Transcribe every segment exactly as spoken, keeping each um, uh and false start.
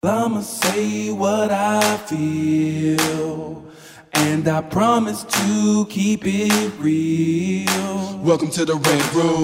I'ma say what I feel, and I promise to keep it real. Welcome to the Rant Room.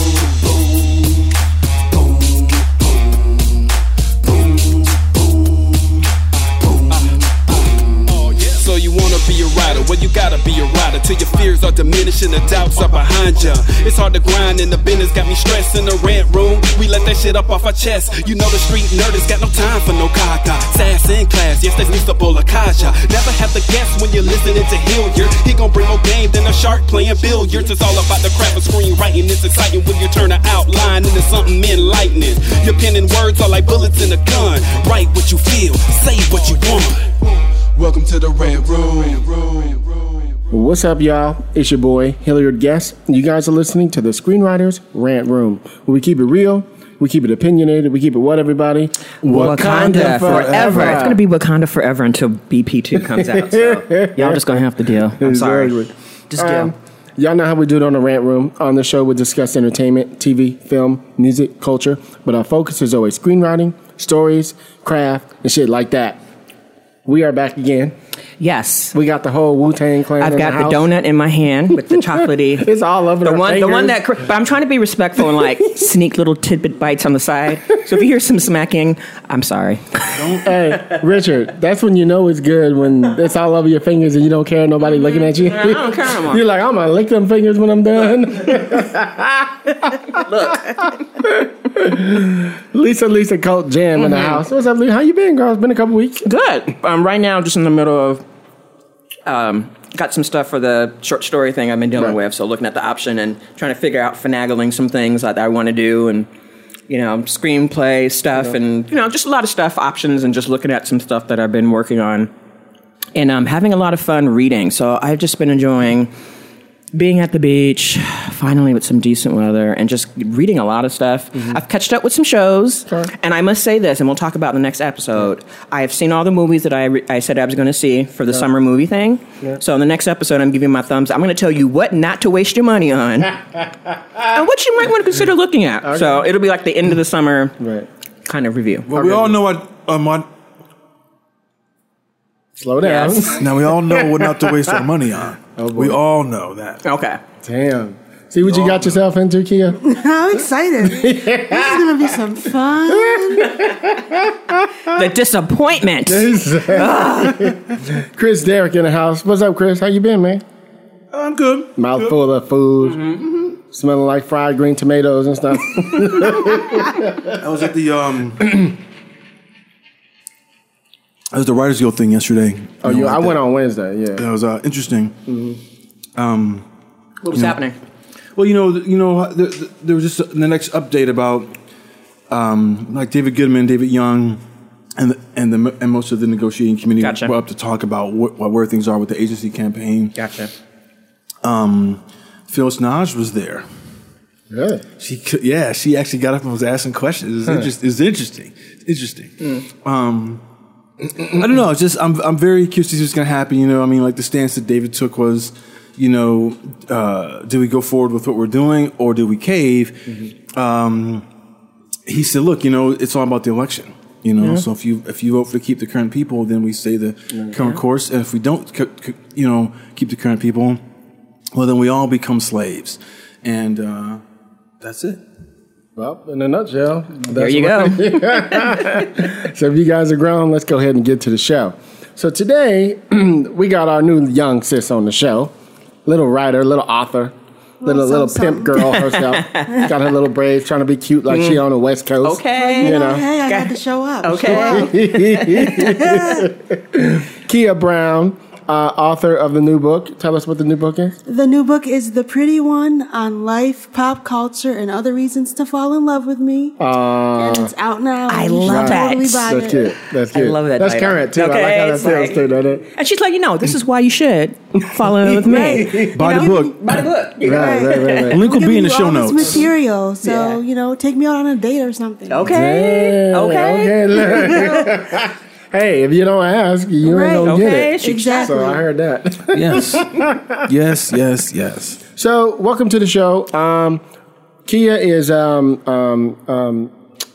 So you wanna be a rider, well you gotta be a rider till your fears are diminishing, the doubts are behind ya. It's hard to grind and the business got me stressed in the Rant Room. We let that shit up off our chest. You know the street nerd has got no time for no caca. Sass in class, yes that's Mister Bolakaja. Never have to guess when you're listening to Hilliard. He gon' bring more game than a shark playing billiards. It's all about the craft of screenwriting. It's exciting when you turn an outline into something enlightening. Your pen and words are like bullets in a gun. Write what you feel, say what you want. Welcome to the Rant Room. What's up, y'all? It's your boy, Hilliard Guest. You guys are listening to the Screenwriters Rant Room, where we keep it real, we keep it opinionated, we keep it what, everybody? Wakanda, Wakanda forever. forever. It's going to be Wakanda forever until B P two comes out. So y'all just going to have to deal. I'm sorry. Just deal. Um, y'all know how we do it on the Rant Room. On the show, we discuss entertainment, T V, film, music, culture, but our focus is always screenwriting, stories, craft, and shit like that. We are back again. Yes. We got the whole Wu-Tang Clan I've in got the, the house. donut in my hand with the chocolatey. It's all over the our one, fingers. The one that, but I'm trying to be respectful and like sneak little tidbit bites on the side. So if you hear some smacking, I'm sorry. Hey, Richard, that's when you know it's good, when it's all over your fingers and you don't care, nobody mm-hmm. looking at you. I don't care no more. You're like, I'm going to lick them fingers when I'm done. Look. Lisa, Lisa Colt Jam mm-hmm. in the house. What's up, Lisa? How you been, girl? It's been a couple weeks. Good. Um, right now, just in the middle of, um, got some stuff for the short story thing I've been dealing right. with. So looking at the option and trying to figure out, finagling some things that I want to do, and, you know, screenplay stuff yeah. and, you know, just a lot of stuff, options, and just looking at some stuff that I've been working on. And um, having a lot of fun reading. So I've just been enjoying being at the beach, finally with some decent weather, and just reading a lot of stuff. Mm-hmm. I've catched up with some shows, sure. and I must say this, and we'll talk about in the next episode. Yeah. I have seen all the movies that I re- I said I was going to see for the yeah. summer movie thing. Yeah. So in the next episode, I'm giving my thumbs. I'm going to tell you what not to waste your money on, and what you might want to consider looking at. Okay. So it'll be like the end of the summer right. kind of review. Well, okay. we all know what... Um, what Slow down. Yes. Now, we all know what not to waste our money on. Oh, we all know that. Okay. Damn. See what you got yourself into, Kia? I'm excited. This is going to be some fun. The disappointment. Chris Derrick in the house. What's up, Chris? How you been, man? I'm good. Mouthful good. of food. Mm-hmm. Mm-hmm. Smelling like fried green tomatoes and stuff. I was at the... um. That was the Writers Guild thing yesterday. Oh, you? Know, like I that. went on Wednesday. Yeah, that was uh, interesting. Mm-hmm. Um, what was know, happening? Well, you know, you know, there, there was just the next update about um, like David Goodman, David Young, and the, and the and most of the negotiating committee gotcha. were up to talk about wh- where things are with the agency campaign. Gotcha. Um, Phyllis Naj was there. Really? She, yeah, she actually got up and was asking questions. It's, huh. interest, it's interesting. It's interesting. Mm. Um. I don't know. It's just I'm I'm very curious to see what's going to happen. You know, I mean, like the stance that David took was, you know, uh, do we go forward with what we're doing or do we cave? Mm-hmm. Um, he said, look, you know, it's all about the election. You know, yeah. so if you if you vote for keep the current people, then we stay the okay. current course, and if we don't, c- c- you know, keep the current people, well, then we all become slaves, and uh, that's it. Well, in a nutshell, that's there you go. So if you guys are grown, let's go ahead and get to the show. So today, we got our new young sis on the show. Little writer, little author, little little, little pimp girl herself. Got her little braids, trying to be cute like mm. she on the West Coast. Okay. You know. Hey, I got to show up. Okay. Kia Brown. Uh, author of the new book. Tell us what the new book is. The new book is The Pretty One on Life, Pop Culture, and Other Reasons to Fall in Love with Me. Uh, and it's out now. I love that. Totally That's it. cute. That's cute. I love that. That's title. current, too. Okay, I like how that it's feels, like, too, doesn't it? And she's like, you know, this is why you should fall in love with me. Buy the book. Buy the book. Right, right, right, right. A link will be in the show all notes. This material, so, Yeah. you know, take me out on a date or something. Okay. Damn, Okay. okay. Hey, if you don't ask, you Right. ain't gonna Okay, get it. exactly. So I heard that. Yes. yes, yes, yes. So welcome to the show. Um, Kia is um, um, um,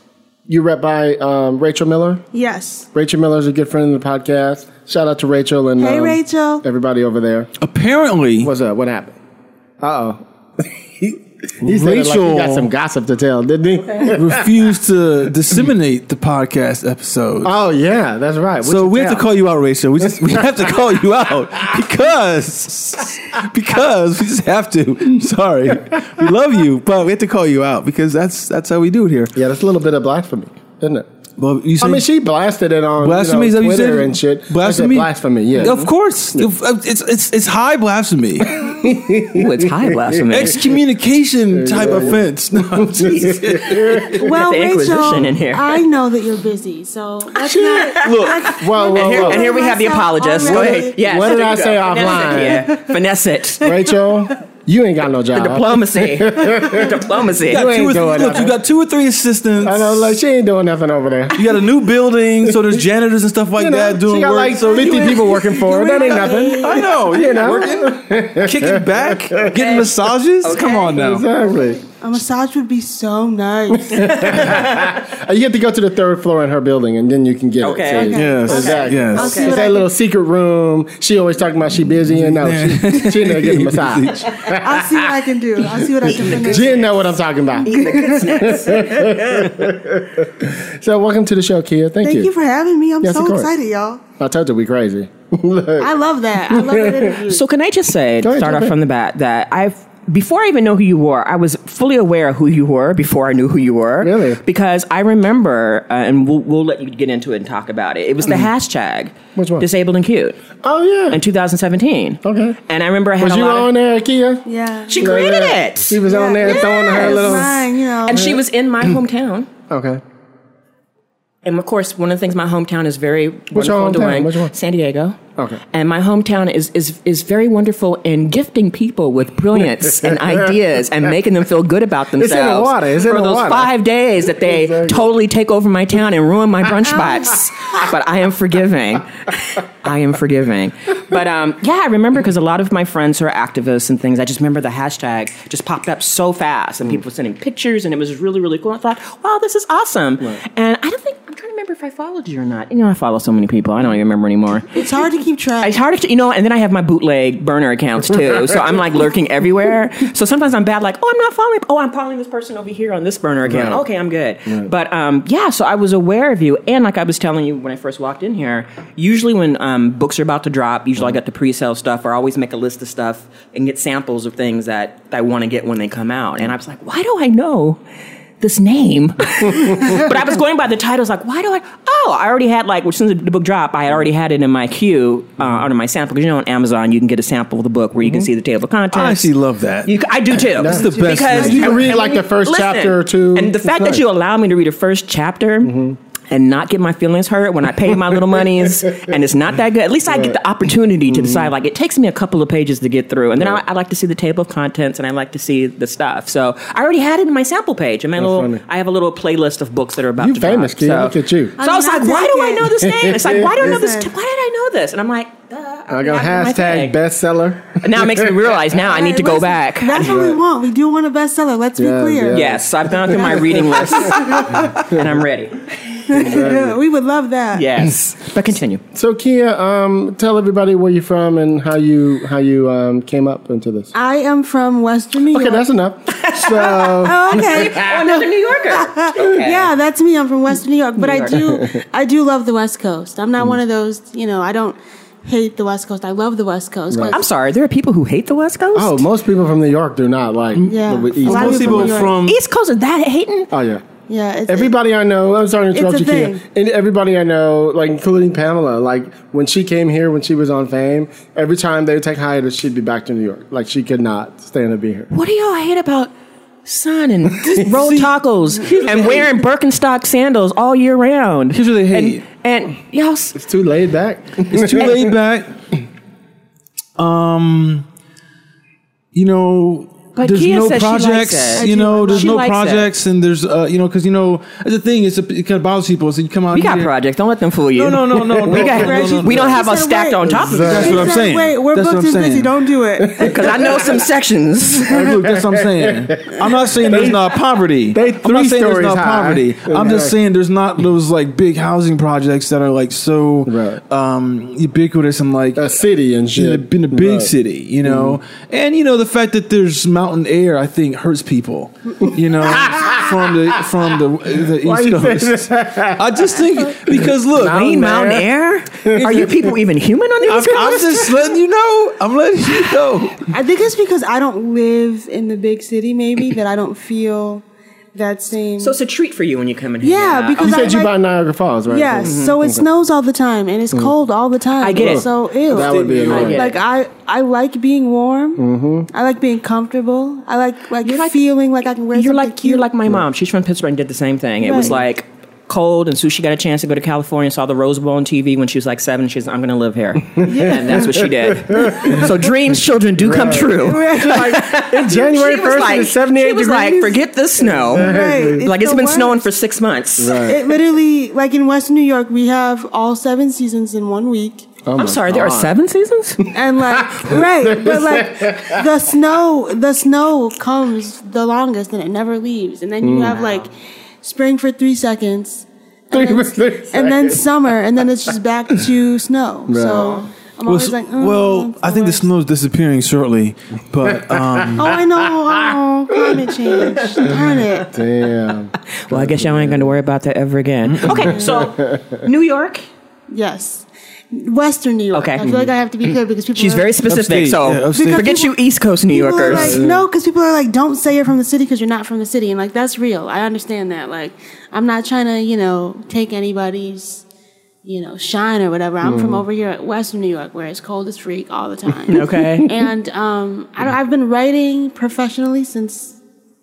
you rep by um, Rachel Miller. Yes. Rachel Miller's a good friend of the podcast. Shout out to Rachel and Hey, um, Rachel. everybody over there. Apparently, What's up? What happened? Uh oh. He said it like Rachel he got some gossip to tell, didn't he? refused to disseminate the podcast episode. Oh yeah, that's right. What'd So you we have to tell? call you out, Rachel. We just we have to call you out because because we just have to. Sorry, we love you, but we have to call you out because that's that's how we do it here. Yeah, that's a little bit of blasphemy, isn't it? Well, you I say mean, she blasted it on blasphemy. you know, is that what you Twitter said? and shit. I said Blasphemy. blasphemy. Yeah. Of course, it's it's it's high blasphemy, Ooh, it's high blasphemy. excommunication type offense. No, geez. Well, the Rachel, Inquisition in here. I know that you're busy, so let's not. Look, let's- Whoa, whoa, And here, whoa. and here we have the apologist. Go Already. ahead. Yes, What did there I you go. say Finesse offline? it, yeah. Finesse it. Rachel, you ain't got no job. Diplomacy. Diplomacy. you got You ain't two or doing three, look, nothing. you got two or three assistants. I know, like she ain't doing nothing over there. You got a new building, so there's janitors and stuff like You know, that doing she got work. like so fifty you ain't- people working for her. That ain't nothing. I know, You know. working, kicking back, getting massages. Come on now. Exactly. A massage would be so nice. Uh, You have to go to the third floor in her building, and then you can get Okay. it. See? Okay. Yes, Exactly. yes. I'll see It's what I that can- little secret room. She always talking about she busy, and no, she, she in there getting a massage. I'll see what I can do. I'll see what I can do. She didn't know what I'm talking about. Eating the good snacks. So welcome to the show, Kia. Thank, Thank you for having me. I'm Yes, of so course. excited, y'all. I told you we crazy. I love that. I love that interview. So can I just say, Go ahead, start jump off in. from the bat, that I've before I even know who you were, I was fully aware of who you were before I knew who you were. Really? Because I remember, uh, and we'll, we'll let you get into it and talk about it. It was the hashtag Which one? Disabled and Cute Oh yeah. in two thousand seventeen. Okay. And I remember I had Was a you lot on of. there, Kia? Yeah. She created Yeah. it. She was on there Yeah. throwing her It's little. mine, you know. And she was in my hometown. Okay. And of course, one of the things my hometown is very Which wonderful in hometown? doing. Which one? San Diego. Okay. And my hometown is, is is very wonderful in gifting people with brilliance and ideas and making them feel good about in the themselves. water. It's in for the those water. five days that they Exactly. totally take over my town and ruin my brunch spots. But I am forgiving. I am forgiving. But um, yeah, I remember because a lot of my friends who are activists and things, I just remember the hashtag just popped up so fast and people were sending pictures and it was really, really cool. I thought, wow, this is awesome. And I don't think, I'm trying to remember if I followed you or not. You know, I follow so many people. I don't even remember anymore. It's hard to keep track. It's hard to, you know, and then I have my bootleg burner accounts too. So I'm like lurking everywhere. So sometimes I'm bad, like, oh, I'm not following, oh, I'm following this person over here on this burner account. Right. Okay, I'm good. But um, yeah, so I was aware of you. And like I was telling you when I first walked in here, usually when um, books are about to drop, usually I get the pre-sale stuff or I always make a list of stuff and get samples of things that I want to get when they come out. And I was like, why do I know this name? But I was going by the titles, like, why do I? Oh, I already had, like, well, since the book dropped, I had already had it in my queue uh, under my sample. Because you know, on Amazon, you can get a sample of the book where you can see the table of contents. I actually love that. You, c- I do too. That's the best Because thing. You can read like the first Listen, chapter or two. and the fact It's that you allow me to read a first chapter. And not get my feelings hurt when I pay my little monies, and it's not that good. At least I get the opportunity to decide. Like, it takes me a couple of pages to get through, and then I, I like to see the table of contents, and I like to see the stuff. So I already had it in my sample page. And my little, funny. I have a little playlist of books that are about You to famous, drop. kid. So, Look at you. so I was I'm like, not why do I taking- know this name? It's like, why do I know this? Listen. Why did I know this? And I'm like, duh, I I got have it in my hashtag thing. bestseller. And now it makes me realize now I need to go Listen, back. That's what we want. We do want a bestseller. Let's be Yeah, clear. yeah. Yes, I've gone through my reading list, and I'm ready. We would love that. Yes, but continue. So Kia, um, tell everybody where you're from and how you how you um, came up into this. I am from Western New Okay, York. that's enough. So Oh, okay. Oh, another New Yorker. Okay. Yeah, that's me. I'm from Western New York, but I York. do, I do love the West Coast. I'm not one of those, you know, I don't hate the West Coast. I love the West Coast. Right. but- I'm sorry, there are people who hate the West Coast? oh, most people from New York do not like Yeah. the East A lot of Coast. Most people New York. from East Coast is that hating? Oh yeah. Yeah, it's, Everybody I know, I'm sorry to interrupt It's you, a Kia. thing. And everybody I know, like including Pamela, like when she came here, when she was on Fame, every time they would take hiatus, she'd be back to New York. Like she could not stand to be here. What do y'all hate about sun and rolled tacos and wearing Birkenstock sandals all year round? Here's what they hate. And, and y'all, s- It's too laid back. It's too laid back. Um, you know, But there's Kia no says she likes projects, it. you know, there's She no likes projects, and there's, uh, you know, because, you know, the thing is, it kind of bothers people. So you come out We got here. projects. Don't let them fool you. No, no, no, no. we no, got. no, no, no, we don't no. have us He said, stacked wait. on top of That's each what other. I'm saying. Wait, we're That's what booked I'm and busy. saying. Don't do it. Because I know some sections. Like, look, that's what I'm saying. I'm not saying there's not poverty. They I'm not three saying there's stories not high. poverty. I'm just saying there's not those like big housing projects that are like so Right. um, ubiquitous and like A city and in shit. a, in a big Right. city, you know. And you know the fact that there's mountain air, I think, hurts people. You know, from the from the, the Why East you say Coast. I just think because look, Mountain Mean mountain air? Are you people even human on the I'm, East I'm Coast? just letting you know. I'm letting you know. I think it's because I don't live in the big city, maybe, that I don't feel that same. So it's a treat for you when you come in here. yeah, because You I said you like, by Niagara Falls, right? yes. Mhm. So it snows all the time and it's cold all the time. I get it. So ew. That would be I annoying. get like it. I, I like being warm. Mm-hmm. I like being comfortable. I like like You're like- feeling like I can wear You're something like cute. you're like my mom. She's from Pittsburgh and did the same thing. It was Right. like cold, and Sushi got a chance to go to California, saw the Rose Bowl on T V when she was like seven. She's like, I'm going to live here, and that's what she did. So dreams, children, do come true. In January She was first, like, it's seventy-eight she was degrees. like, forget the snow. Right. Like it's the been worst. snowing for six months. It literally, like in Western New York, we have all seven seasons in one week. Oh my I'm sorry, there are God. seven seasons. And like, right, but like the snow, the snow comes the longest and it never leaves. And then you have like spring for three seconds, Three and, with then, three and then seconds. summer, and then it's just back to snow. So I'm Well, always s- like, oh, well, it's I think the worst. snow's disappearing shortly, but um, Oh, I know. Oh, climate change. Darn it. Damn. Well, I guess y'all ain't going to worry about that ever again. Okay, so New York. Yes. Western New York. Okay. I feel like I have to be clear because people She's are, very specific, Upstate, so yeah, upstate. Because forget people- you East Coast New people are Yorkers. like, no, because people are like, don't say you're from the city because you're not from the city. And like, that's real. I understand that. Like, I'm not trying to, you know, take anybody's, you know, shine or whatever. I'm from over here at Western New York where it's cold as freak all the time. Okay. And um, I don't, I've been writing professionally since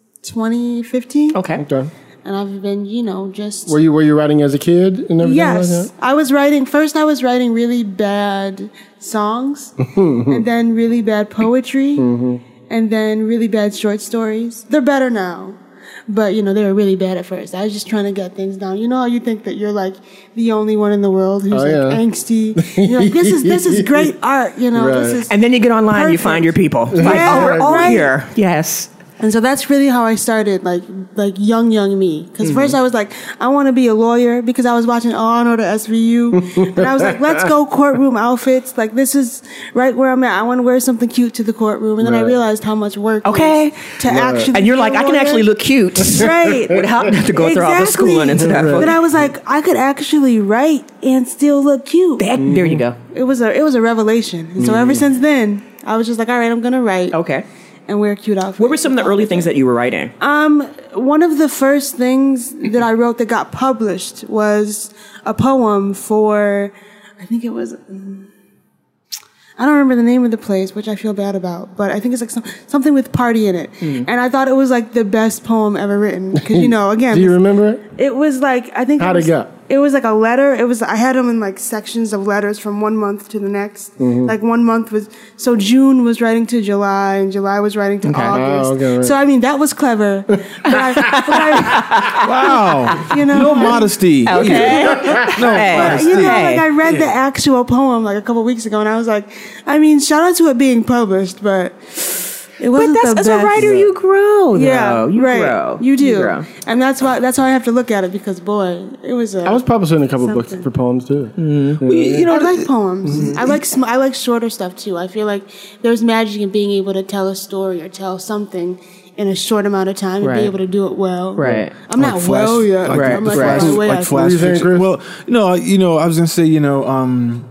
twenty fifteen. Okay. Okay. And I've been, you know, just. Were you were you writing as a kid and everything Yes, like that? I was writing. First, I was writing really bad songs, and then really bad poetry, and then really bad short stories. They're better now, but you know they were really bad at first. I was just trying to get things down. You know how you think that you're like the only one in the world who's Oh, like yeah. angsty. You're like, this is this is great art. You know, this Right. is. And then you get online, you Perfect. find your people. Like, Yeah, oh, we're all right. here. Yes. And so that's really how I started, like like young, young me. Because Mm-hmm. first I was like, I want to be a lawyer because I was watching Law and Order S V U, and I was like, let's go courtroom outfits. Like this is right where I'm at. I want to wear something cute to the courtroom, and then I Right. realized how much work. Okay. is to actually. And you're be like, a I can lawyer. actually look cute. Right. Without having to go through all the Exactly. schooling into that. But I was like, I could actually write and still look cute. That- There you go. It was a it was a revelation. And so Mm. ever since then, I was just like, all right, I'm gonna write. Okay. And wear cute outfits. What were some of the early things that you were writing? Um, one of the first things that I wrote that got published was a poem for, I think it was, mm, I don't remember the name of the place, which I feel bad about, but I think it's like some, something with party in it. Hmm. And I thought it was like the best poem ever written. Because, you know, again, Do you remember it? it was like, I think How'd it it was, go? It was like a letter. It was, I had them in like sections of letters from one month to the next. Mm-hmm. Like one month was, so June was writing to July and July was writing to August. Oh, okay, right. So I mean, that was clever. But I, but I, wow, you know, no modesty. Okay. No, Hey. modesty. you know, Hey. like I read the actual poem like a couple weeks ago, and I was like, I mean, shout out to it being published, but it But wasn't that's, the as best. a writer, you grow, though. yeah, you right. grow. You do, grow. and that's why that's how I have to look at it because boy, it was. A, I was publishing a couple Something. books for poems too. You know, I like poems. I like sm- I like shorter stuff too. I feel like there's magic in being able to tell a story or tell something in a short amount of time and Right. be able to do it well. Right. I'm not Like well flash- yet. like- Right, I'm like, right. on the way, I like think. flash What do you think, fiction. Chris? Well, no, you know, I was gonna say, you know, um,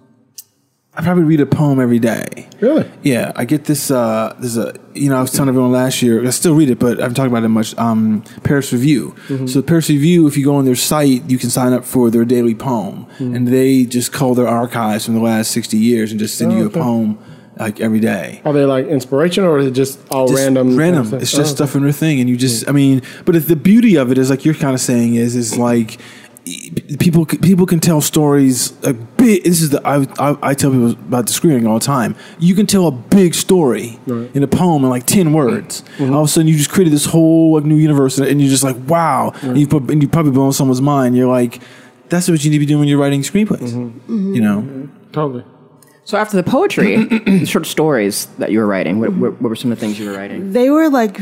I probably read a poem every day. Really? Yeah, I get this. Uh, there's a, you know, I was telling everyone last year. I still read it, but I haven't talked about it much. Um, Paris Review. So Paris Review, if you go on their site, you can sign up for their daily poem, and they just call their archives from the last sixty years and just send Oh, you a okay. poem like every day. Are they like inspirational or is it just all Just random? random. kind of It's stuff? just Oh, stuff in their thing, and you just, I mean, but if the beauty of it is like you're kind of saying is, is like people people can tell stories a big. This is the I, I, I tell people about the screening all the time. You can tell a big story right. in a poem in like ten words. Mm-hmm. All of a sudden, you just created this whole like new universe, and you're just like, wow. Right. And, you put, and you probably blow someone's mind. You're like, that's what you need to be doing when you're writing screenplays. Mm-hmm. Mm-hmm. You know, mm-hmm. totally. So after the poetry, the short stories that you were writing, what, what, what were some of the things you were writing? They were like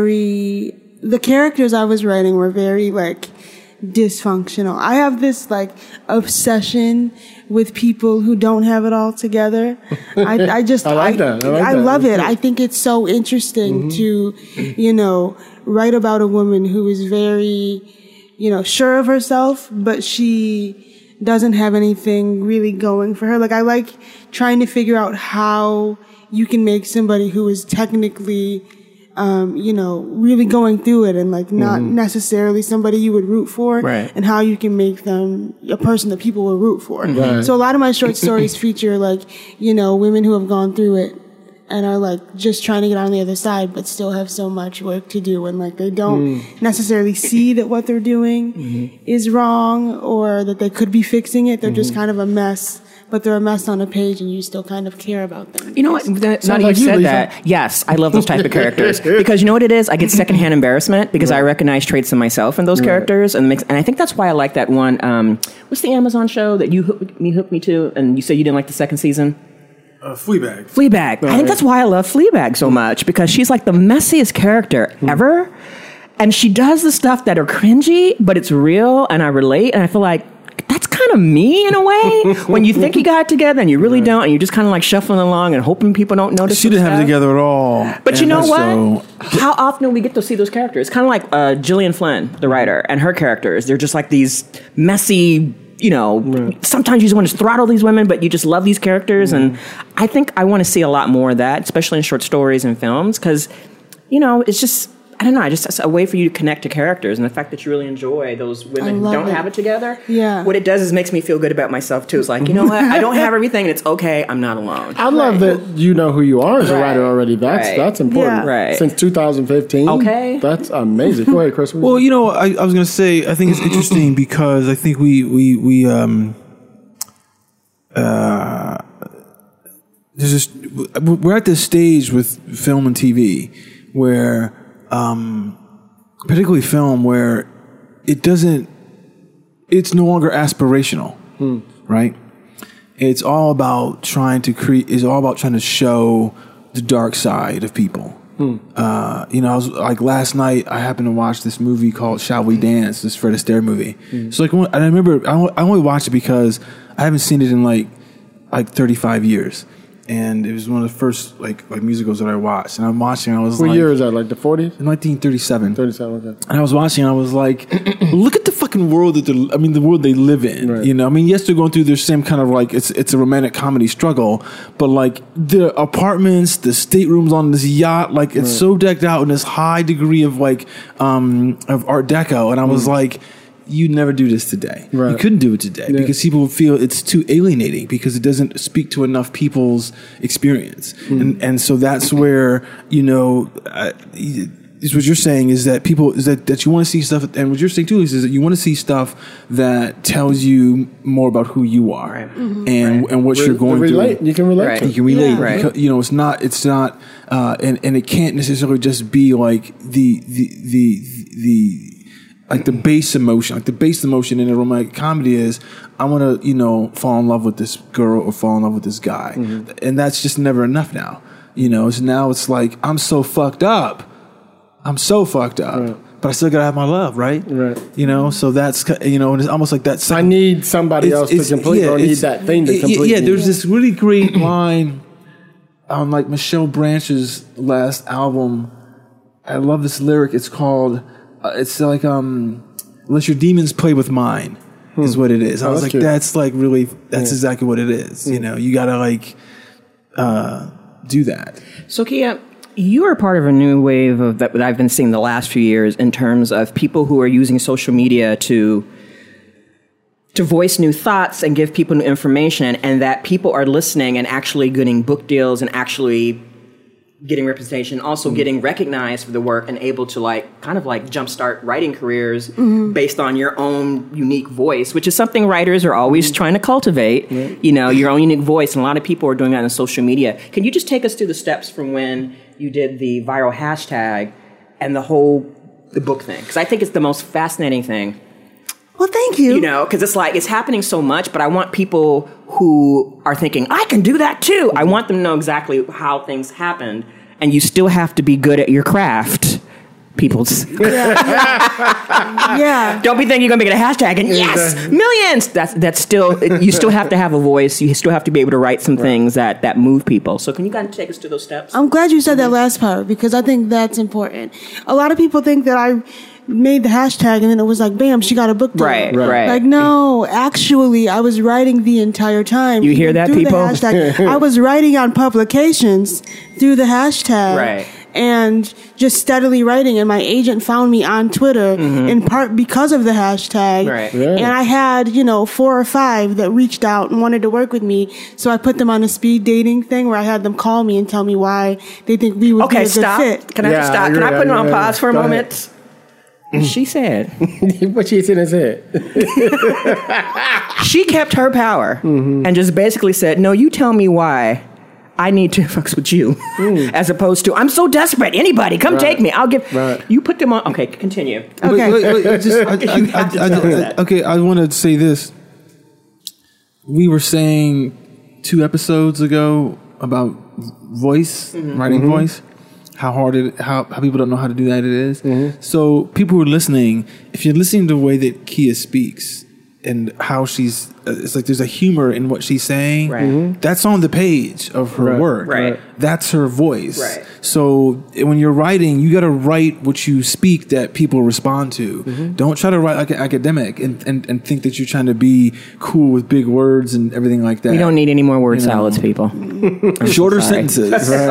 very. The characters I was writing were very like. Dysfunctional. I have this like obsession with people who don't have it all together. I, I just I like I, that. I, like I that. love it. I think it's so interesting mm-hmm. to, you know, write about a woman who is very, you know, sure of herself, but she doesn't have anything really going for her. Like I like trying to figure out how you can make somebody who is technically Um, you know, really going through it and like not mm-hmm. necessarily somebody you would root for right. and how you can make them a person that people will root for. Right. So a lot of my short stories feature like, you know, women who have gone through it and are like just trying to get on the other side but still have so much work to do and like they don't mm. necessarily see that what they're doing mm-hmm. is wrong or that they could be fixing it. They're mm-hmm. just kind of a mess. But they're a mess on a page, and you still kind of care about them. You know what? That, now that like you said Lisa. that, yes, I love those type of characters because you know what it is. I get secondhand embarrassment because right. I recognize traits in myself in those right. characters, and makes, and I think that's why I like that one. Um, what's the Amazon show that you hooked me, hooked me to, and you said you didn't like the second season? Uh, Fleabag. Fleabag. Right. I think that's why I love Fleabag so much because she's like the messiest character hmm. ever, and she does the stuff that are cringy, but it's real, and I relate, and I feel like. That's kind of me in a way. When you think you got it together and you really right. don't, and you're just kind of like shuffling along and hoping people don't notice. She didn't have it together at all. But and you know what? So... How often do we get to see those characters? It's kind of like uh, Gillian Flynn, the writer, and her characters. They're just like these messy, you know, right. sometimes you just want to throttle these women, but you just love these characters. Mm. And I think I want to see a lot more of that, especially in short stories and films, because, you know, it's just... I don't know, I just it's a way for you to connect to characters and the fact that you really enjoy those women who don't it. have it together. Yeah. What it does is makes me feel good about myself too. It's like, you know what? I don't have everything and it's okay. I'm not alone. I love right. that you know who you are as right. a writer already. That's right. that's important. Yeah. Right. Since two thousand fifteen. Okay. That's amazing. Go ahead, Chris. Well, you know, I, I was going to say, I think it's interesting because I think we, we, we, um, uh, there's just, we're at this stage with film and T V where, Um, particularly film where it doesn't, it's no longer aspirational, hmm. right? It's all about trying to create, it's all about trying to show the dark side of people. Hmm. Uh, you know, I was like last night, I happened to watch this movie called Shall We Dance, this Fred Astaire movie. Hmm. So like, and I remember, I only watched it because I haven't seen it in like, like thirty-five years. And it was one of the first like like musicals that I watched. And I'm watching, I was what like... What year is that, like the forties? nineteen thirty-seven. thirty-seven, okay. And I was watching, and I was like, look at the fucking world that they're... I mean, the world they live in, right. you know? I mean, yes, they're going through their same kind of like... It's it's a romantic comedy struggle, but like the apartments, the staterooms on this yacht, like it's right. so decked out in this high degree of like um, of Art Deco. And I was mm. like... You'd never do this today. Right. You couldn't do it today yeah. because people feel it's too alienating because it doesn't speak to enough people's experience. Mm. And and so that's where, you know, uh, is what you're saying is that people, is that, that you want to see stuff, and what you're saying too is, is that you want to see stuff that tells you more about who you are right. mm-hmm. and right. and what Re- you're going relate. through. You can relate. Right. To. You can relate. Yeah. Right. Because, you know, it's not, it's not, uh, and, and it can't necessarily just be like the, the, the, the, like the base emotion, like the base emotion in a romantic comedy is, I want to, you know, fall in love with this girl or fall in love with this guy. Mm-hmm. And that's just never enough now. You know, it's now it's like, I'm so fucked up. I'm so fucked up. Right. But I still got to have my love, right? Right. You know, so that's, you know, it's almost like that. I need somebody else to complete yeah, or I need that thing to complete. Yeah, there's this really great line on like Michelle Branch's last album. I love this lyric. It's called... Uh, it's like um, unless your demons play with mine, hmm. is what it is. I oh, was like, cute. that's like really, that's yeah. exactly what it is. Hmm. You know, you gotta like uh, do that. So Kia, you are part of a new wave of that, that I've been seeing the last few years in terms of people who are using social media to to voice new thoughts and give people new information, and that people are listening and actually getting book deals and actually getting representation, also mm-hmm. getting recognized for the work and able to like kind of like jumpstart writing careers mm-hmm. based on your own unique voice, which is something writers are always mm-hmm. trying to cultivate, mm-hmm. you know, your own unique voice. And a lot of people are doing that on social media. Can you just take us through the steps from when you did the viral hashtag and the whole, the book thing? Because I think it's the most fascinating thing. Well, thank you. You know, because it's like, it's happening so much, but I want people who are thinking, I can do that too. I want them to know exactly how things happened. And you still have to be good at your craft, peoples. Yeah. yeah. yeah. Don't be thinking you're going to make it a hashtag and yes, millions. That's that's still, you still have to have a voice. You still have to be able to write some right. things that, that move people. So can you kind of take us through those steps? I'm glad you said that last part because I think that's important. A lot of people think that I made the hashtag and then it was like, bam, she got a book deal. Right, right, right. Like, no, actually, I was writing the entire time. You hear that, through people? The hashtag. I was writing on publications through the hashtag. Right. And just steadily writing. And my agent found me on Twitter mm-hmm. in part because of the hashtag. Right. Yeah. And I had, you know, four or five that reached out and wanted to work with me. So I put them on a speed dating thing where I had them call me and tell me why they think we would okay, be a good stop. fit. Can I yeah, just stop? Can I put it on pause for a Go moment? Ahead. She said. What she said in his head? She kept her power mm-hmm. and just basically said, no, you tell me why I need to fucks with you. Mm. As opposed to, I'm so desperate. Anybody, come right. take me. I'll give. Right. You put them on. Okay, continue. Okay. Wait, wait, wait, just, I, I, I, I, I, okay, I want to say this. We were saying two episodes ago about voice, mm-hmm. writing mm-hmm. voice. How hard it, how, how people don't know how to do that it is. Mm-hmm. So people who are listening, if you're listening to the way that Kia speaks and how she's, uh, it's like there's a humor in what she's saying. Right. Mm-hmm. That's on the page of her right. work. Right. That's her voice. Right. So when you're writing, you got to write what you speak that people respond to. Mm-hmm. Don't try to write like an academic and, and, and think that you're trying to be cool with big words and everything like that. We don't need any more word you know? salads, people. Shorter sentences.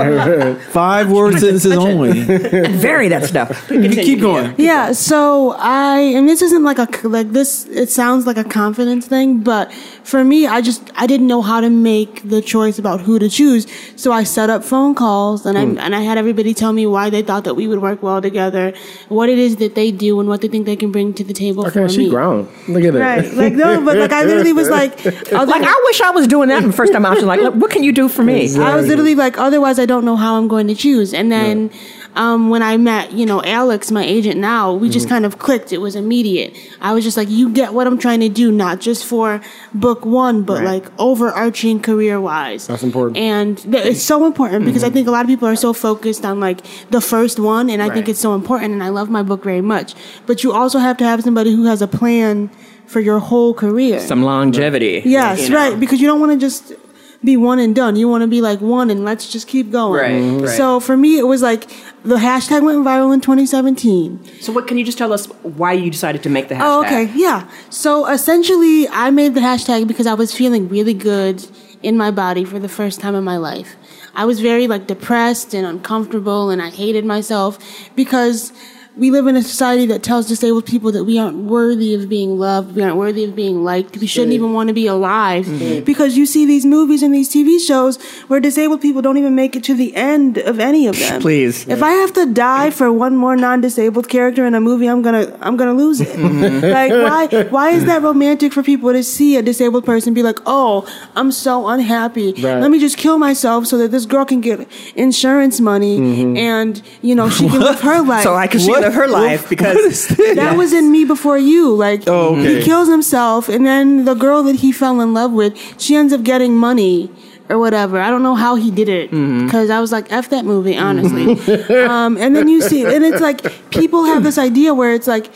Five word sentences only. Vary that stuff. Keep going. Yeah, so I, and this isn't like a, like this, it sounds like a confidence thing, but for me, I just, I didn't know how to make the choice about who to choose. So I set up phone calls and mm. I, and I had everybody tell me why they thought that we would work well together, what it is that they do and what they think they can bring to the table okay, for she me. grown. Look at that. Right. Like, no, but like I literally was like, I was like, I wish I was doing that the first time I was like, look, what can you do for me? Exactly. I was literally like, otherwise I don't know how I'm going to choose. And then yeah. um, when I met, you know, Alex, my agent now, we mm-hmm. just kind of clicked. It was immediate. I was just like, you get what I'm trying to do, not just for book one, but right. like overarching career wise. That's important. And th- it's so important because mm-hmm. I think a lot of people are so focused on like the first one. And I right. think it's so important. And I love my book very much. But you also have to have somebody who has a plan for your whole career. Some longevity. Yes, you know? right. Because you don't want to just be one and done. You want to be like one and let's just keep going. Right, mm-hmm. right. So for me, it was like the hashtag went viral in twenty seventeen. So what can you just tell us why you decided to make the hashtag? Oh, okay. Yeah. So essentially, I made the hashtag because I was feeling really good in my body for the first time in my life. I was very like depressed and uncomfortable and I hated myself because we live in a society that tells disabled people that we aren't worthy of being loved, we aren't worthy of being liked, we shouldn't even want to be alive. Mm-hmm. Because you see these movies and these T V shows where disabled people don't even make it to the end of any of them. Please. If I have to die for one more non-disabled character in a movie, I'm gonna I'm gonna lose it. Mm-hmm. Like why why is that romantic for people to see a disabled person be like, oh, I'm so unhappy. Right. Let me just kill myself so that this girl can get insurance money mm-hmm. and you know she can live her life. So I can see her life because that yes. was in Me Before You. Like oh, okay. he kills himself and then the girl that he fell in love with, she ends up getting money or whatever. I don't know how he did it because mm-hmm. I was like, F that movie, honestly. um, and then you see, and it's like people have this idea where it's like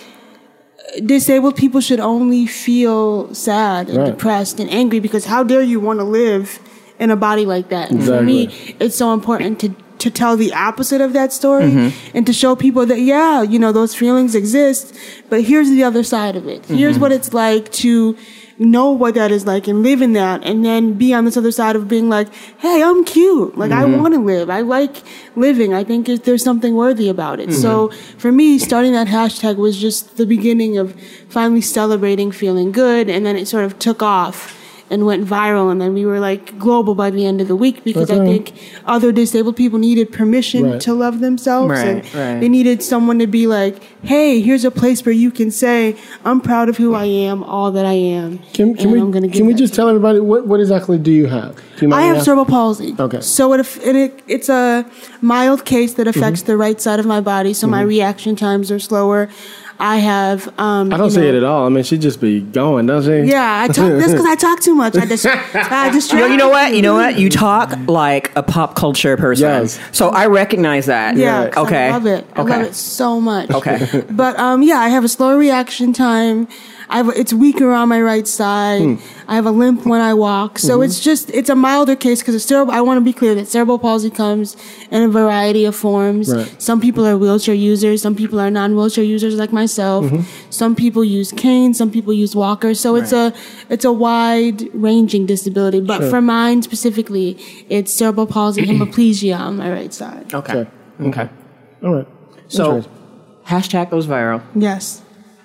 disabled people should only feel sad and right. depressed and angry because how dare you want to live in a body like that? Exactly. For me, it's so important to to tell the opposite of that story mm-hmm. and to show people that, yeah, you know, those feelings exist, but here's the other side of it. Mm-hmm. Here's what it's like to know what that is like and live in that and then be on this other side of being like, hey, I'm cute. Like, mm-hmm. I want to live. I like living. I think it, there's something worthy about it. Mm-hmm. So for me, starting that hashtag was just the beginning of finally celebrating feeling good, and then it sort of took off. and went viral, and then we were like global by the end of the week because Okay. I think other disabled people needed permission Right. to love themselves, Right, and right. they needed someone to be like, "Hey, here's a place where you can say I'm proud of who I am, all that I am." Can, can and we I'm gonna give can we that just to tell everybody what, what exactly do you have? Do you mind I have asking? cerebral palsy. Okay. So it, it, it it's a mild case that affects Mm-hmm. the right side of my body, so my reaction times are slower. I have. Um, I don't you see know, it at all. I mean, she just be going, doesn't she? Yeah, I talk. That's because I talk too much. I just. I just. You know, you know what? You know what? You talk like a pop culture person. Yes. So I recognize that. Yeah. 'cause Okay. I love it. I Okay. love it so much. Okay. But um, yeah, I have a slower reaction time. I have, it's weaker on my right side. Hmm. I have a limp when I walk. So Mm-hmm. it's just, it's a milder case because it's cerebral. I want to be clear that cerebral palsy comes in a variety of forms. Right. Some people are wheelchair users. Some people are non-wheelchair users like myself. Mm-hmm. Some people use canes. Some people use walkers. So it's a, it's a wide ranging disability. But Sure. for mine specifically, it's cerebral palsy, hemiplegia on my right side. Okay. Okay. Okay. All right. So Interesting. hashtag goes viral. Yes.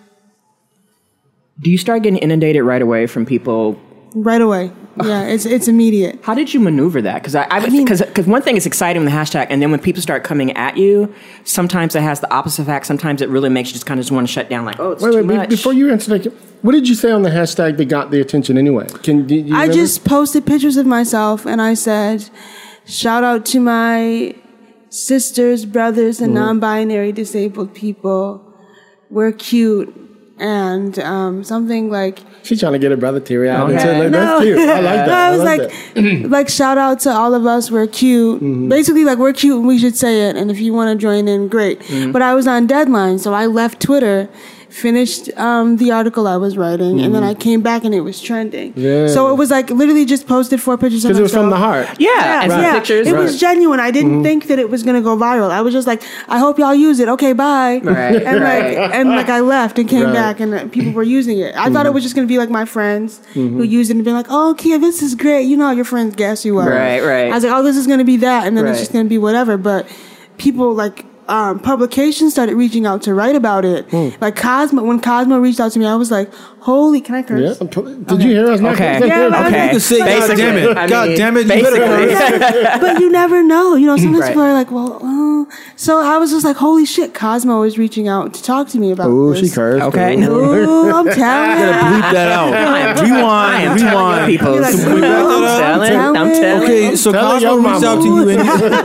Do you start getting inundated right away from people? Right away. Yeah, it's it's immediate. How did you maneuver that? Because I, I, mean- because because one thing is exciting with the hashtag, and then when people start coming at you, sometimes it has the opposite effect. Sometimes it really makes you just kind of just want to shut down. Like, oh, it's Wait, too wait, be- much. before you answer that, what did you say on the hashtag that got the attention anyway? Can do you I remember? just posted pictures of myself and I said, shout out to my sisters, brothers, and non-binary disabled people. We're cute. And um, something like She's trying to get her brother teary eyed. Okay. Like, that's cute. I like that. I was like, like, that. like shout out to all of us. We're cute. Mm-hmm. Basically, like we're cute and we should say it. And if you want to join in, great. Mm-hmm. But I was on deadline, so I left Twitter, finished um, the article I was writing, and then I came back and it was trending. Mm-hmm. Yeah. So it was like literally just posted four pictures of Because it was from the myself. heart. yeah, Yeah, and some yeah. pictures. It Right. was genuine. I didn't think that it was gonna go viral. I was just like, I hope y'all use it. Okay, bye. Right, And right. like, and like, I left and came Right. back, and uh, people were using it. I thought it was just gonna be like my friends who used it and be like, oh, Kia, this is great. You know how your friends gas you up. Right, right. I was like, oh, this is gonna be that, and then Right. it's just gonna be whatever. But people like. Um, publications started reaching out to write about it. Like Cosmo, when Cosmo reached out to me, I was like, "Holy, can I curse?" Yeah. Did you hear us? not Okay. cursing? Yeah, but- Okay. You can say, God Basically, damn it. I God mean, damn it. You better basically. curse. But you never know. You know, sometimes Right. people are like, well, uh. So I was just like, holy shit, Cosmo is reaching out to talk to me about Ooh, this. she cursed. Okay. Ooh, I'm telling Bleep you. that out. I am Rewind. telling Rewind. people. You're like, I'm "Ooh, telling. I'm telling." telling. Okay, so Tell her Cosmo your reached mama. out to you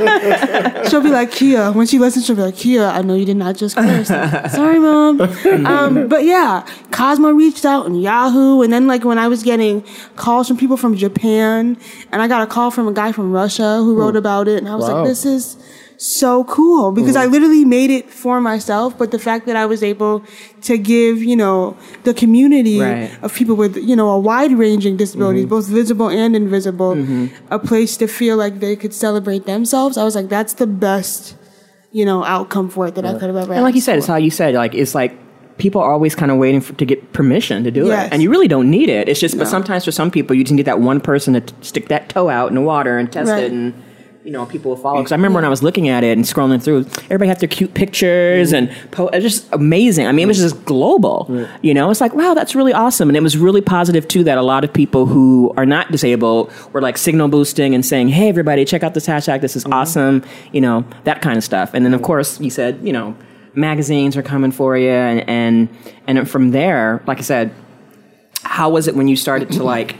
and She'll be like, Kia. When she listens, she'll be like, Kia, I know you did not just curse. Sorry, Mom. um, but yeah, Cosmo reached out and Yahoo. And then, like, when I was getting calls from people from Japan, and I got a call from a guy from Russia who wrote about it, and I was Wow. like, this is so cool because I literally made it for myself. But the fact that I was able to give, you know, the community Right. of people with, you know, a wide ranging disabilities, both visible and invisible, a place to feel like they could celebrate themselves, I was like, that's the best, you know, outcome for it that I could have ever. And like you asked said, it's for. how you said, like, it's like people are always kind of waiting for, to get permission to do Yes. it. And you really don't need it. It's just, but No. sometimes for some people, you just need that one person to t- stick that toe out in the water and test Right. it, and, you know, people will follow. Because I remember when I was looking at it and scrolling through, everybody had their cute pictures and po- it's just amazing. I mean, it was just global. You know, it's like, wow, that's really awesome. And it was really positive, too, that a lot of people who are not disabled were like signal boosting and saying, hey, everybody, check out this hashtag. This is awesome. You know, that kind of stuff. And then, of course, you said, you know, magazines are coming for you. And, and, and then from there, like I said, how was it when you started to like,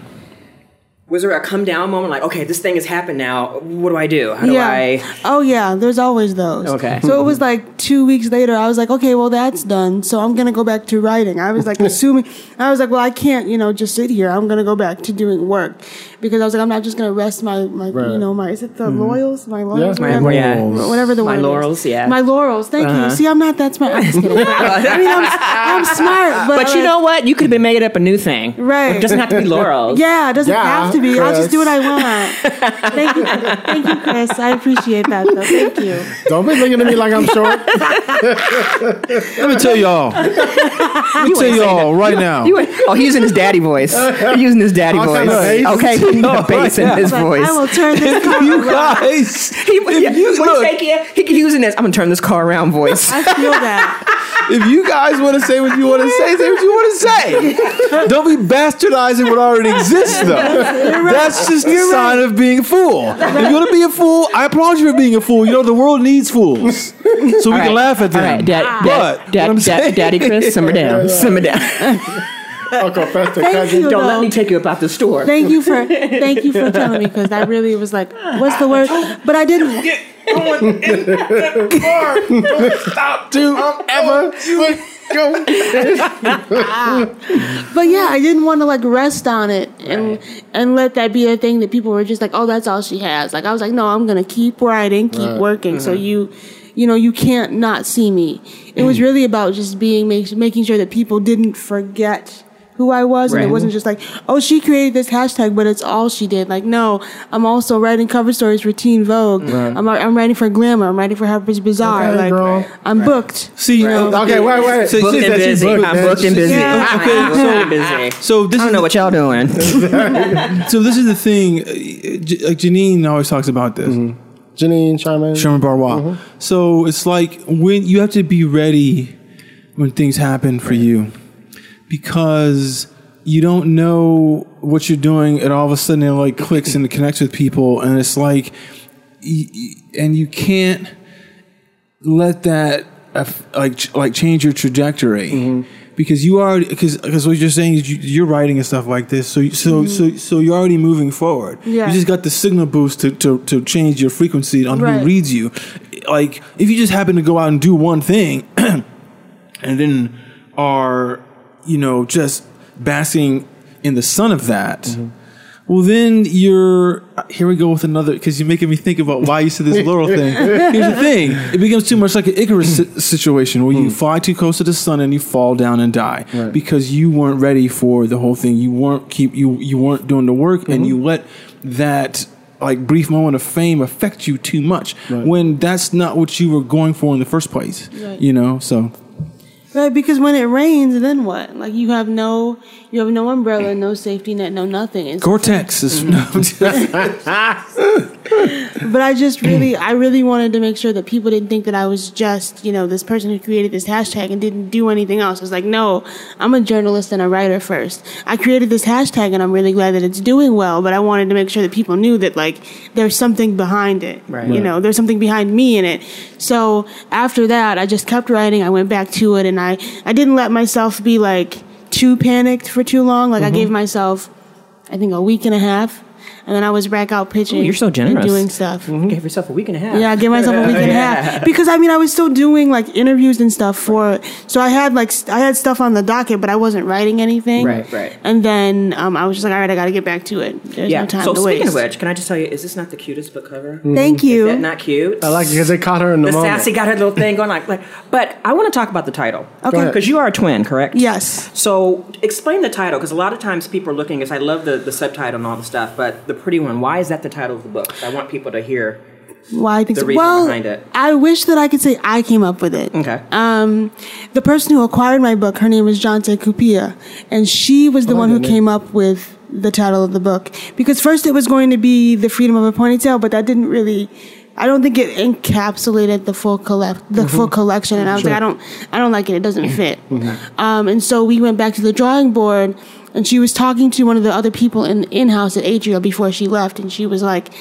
was there a come down moment like, okay, this thing has happened now. What do I do? How do yeah. I? Oh yeah, there's always those. Okay. So it was like two weeks later, I was like, okay, well that's done. So I'm gonna go back to writing. I was like assuming, I was like, well I can't, you know, just sit here. I'm gonna go back to doing work because I was like, I'm not just gonna rest my, my Right. you know, my is it the loyals, my laurels, Yeah. whatever, Yeah. whatever the My word is. laurels, yeah. my laurels. Thank Uh-huh. you. See, I'm not that smart. I'm just kidding. I mean, I'm, I'm smart, but, But you like, know what? You could have been making up a new thing. Right. It doesn't have to be laurels. Yeah, it doesn't Yeah, have to be. I'll just Chris. do what I want. Thank you, thank you, Chris. I appreciate that. Though. Thank you. Don't be looking at me like I'm short. let me tell y'all. Let me tell y'all right now. You were- oh, he's using his daddy voice. He's using his daddy All voice. kind of bass. Okay, putting the No, bass right, in his Like, voice. I will turn this car You around. guys. He, yeah, you- what look. he say, Kia? He could use in this. I'm gonna turn this car around voice. I feel that. if you guys want to say what you want to say, say what you want to say. Don't be bastardizing what already exists, though. Right. That's just a sign right. of being a fool. If you want to be a fool, I applaud you for being a fool. You know, the world needs fools. So we all can right. laugh at them. All right, Dad, but, Dad, Dad, Dad, Daddy Chris, simmer down. Simmer down. Uncle Fester, Thank cousin. you, Don't though. let me take you about the store. Thank you for thank you for telling me, because I really was like, what's the word? But I didn't. Get going in that car. Don't stop to um, ever go. But yeah, I didn't want to like rest on it and Right. and let that be a thing that people were just like, oh, that's all she has. Like I was like, no, I'm gonna keep writing, keep Right. working. Mm-hmm. So you, you know, you can't not see me. It was really about just being make, making sure that people didn't forget who I was, and Right. it wasn't just like, oh, she created this hashtag, but it's all she did. Like, no, I'm also writing cover stories for Teen Vogue. Right. I'm I'm writing for Glamour. I'm writing for Harper's Bazaar. Okay, like, girl. I'm booked. See, Okay, wait, wait. So, Booked so, and that she's busy. booked, I'm man. booked and busy. Yeah. I'm Okay, booked so- and busy. so this I don't is know what y'all doing. so this is the thing. uh, J- Like Janine always talks about this. Mm-hmm. Janine Sherman. Sherman Barwa. Mm-hmm. So it's like when you have to be ready when things happen for you, because you don't know what you're doing, and all of a sudden it like clicks and it connects with people, and it's like, y- y- and you can't let that uh, like ch- like change your trajectory. Mm-hmm. Because you already, because because what you're saying is you, you're writing and stuff like this, so so so so you're already moving forward. Yeah. You just got the signal boost to, to, to change your frequency on Right. who reads you. Like if you just happen to go out and do one thing, and then are you know just basking in the sun of that. Mm-hmm. Well, then you're. Here we go with another, because you're making me think about why you said this Laurel thing. Here's the thing: it becomes too much like an Icarus si- situation where you fly too close to the sun and you fall down and die Right. because you weren't ready for the whole thing. You weren't keep you you weren't doing the work, and you let that like brief moment of fame affect you too much Right. when that's not what you were going for in the first place. Right. You know, so. Right, because when it rains, then what? Like you have no, you have no umbrella, no safety net, no nothing. It's, Gore-Tex is. No, I'm just- but I just really, I really wanted to make sure that people didn't think that I was just, you know, this person who created this hashtag and didn't do anything else. I was like, no, I'm a journalist and a writer first. I created this hashtag and I'm really glad that it's doing well, but I wanted to make sure that people knew that like there's something behind it. Right. You know, there's something behind me in it. So after that, I just kept writing. I went back to it, and I, I didn't let myself be like too panicked for too long. Like I gave myself, I think, a week and a half. And then I was back out pitching. Ooh, you're so generous. And doing stuff. You gave yourself a week and a half. Yeah, I gave myself a week and a half because I mean I was still doing like interviews and stuff for it. So I had like st- I had stuff on the docket, but I wasn't writing anything. Right, right. And then um, I was just like, all right, I got to get back to it. There's Yeah. no time So to speaking waste. of which, can I just tell you, is this not the cutest book cover? Thank you. Is that not cute? I like it because they caught her in the, The moment. sassy got her little thing going like, like. But I want to talk about the title. Okay. ahead. Because you are a twin, correct? Yes. So explain the title, because a lot of times people are looking. Because I love the, the subtitle and all the stuff, but the pretty one. Why is that the title of the book? I want people to hear. Why I think The so. reason Well, behind it. I wish that I could say I came up with it. Okay. Um, the person who acquired my book, her name is Jonte Kupia, and she was the Oh, I one who didn't. came up with the title of the book. Because first it was going to be The Freedom of a Ponytail, but that didn't really. I don't think it encapsulated the full collect the full collection, and I was Sure. like, I don't, I don't like it. It doesn't fit. Um, and so we went back to the drawing board, and she was talking to one of the other people in in house at Atrio before she left, and she was like,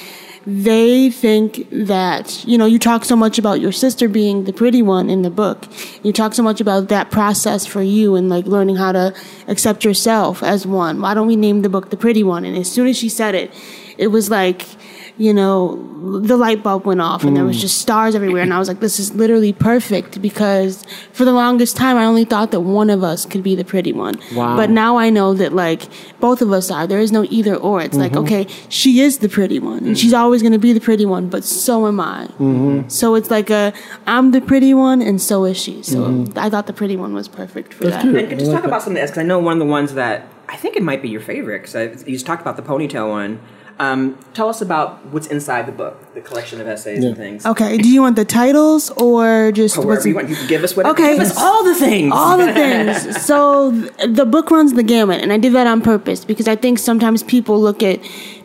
they think that, you know, you talk so much about your sister being the pretty one in the book. You talk so much about that process for you and like learning how to accept yourself as one. Why don't we name the book The Pretty One? And as soon as she said it, it was like, you know, the light bulb went off and there was just stars everywhere. And I was like, this is literally perfect, because for the longest time, I only thought that one of us could be the pretty one. Wow. But now I know that like both of us are. There is no either or. It's like, okay, she is the pretty one and she's always going to be the pretty one, but so am I. So it's like a, I'm the pretty one and so is she. So I thought the pretty one was perfect for that. cute. And just talk about something else, because I know one of the ones that I think it might be your favorite. Because you just talked about the ponytail one. Um, tell us about what's inside the book, the collection of essays Yeah. and things. Okay, do you want the titles or just Or what's wherever you want, you can give us whatever. Okay. Give us all the things. all the things. So th- the book runs the gamut, and I did that on purpose because I think sometimes people look at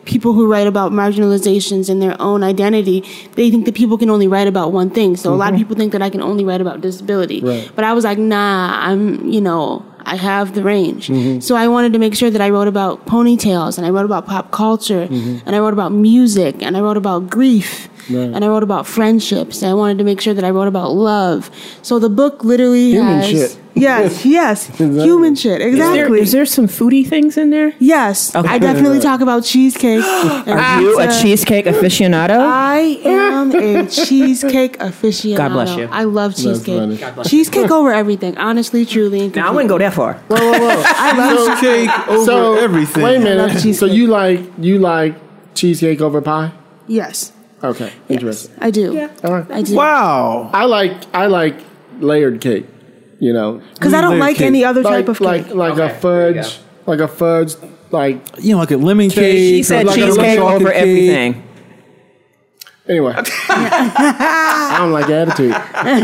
people who write about marginalizations and their own identity, they think that people can only write about one thing. So mm-hmm. a lot of people think that I can only write about disability. Right. But I was like, nah, I'm, you know, I have the range. Mm-hmm. So I wanted to make sure that I wrote about ponytails, and I wrote about pop culture, mm-hmm. and I wrote about music, and I wrote about grief. Right. And I wrote about friendships. And I wanted to make sure that I wrote about love. So the book literally human has shit. Yes, yes, exactly. human shit. Exactly. Is there, is there some foodie things in there? Yes, Okay. I definitely talk about cheesecake. Are you a cheesecake aficionado? I am a cheesecake aficionado. God bless you. I love cheesecake. funny. God bless Cheesecake over everything, honestly, truly. And Now I wouldn't go that far. Whoa, whoa, whoa. I love Cake over so everything. wait a love minute. cheesecake. So you like you like cheesecake over pie? Yes, Okay, yes, interesting. I do. Yeah. All right. I do. Wow. I like I like layered cake. You know, Because I don't Layered like cake. any other like type of like cake. like Okay, a there you fudge, like a fudge, like You know, like a lemon cake. She said like a cheesecake chocolate over cake. everything. anyway. I don't like the attitude.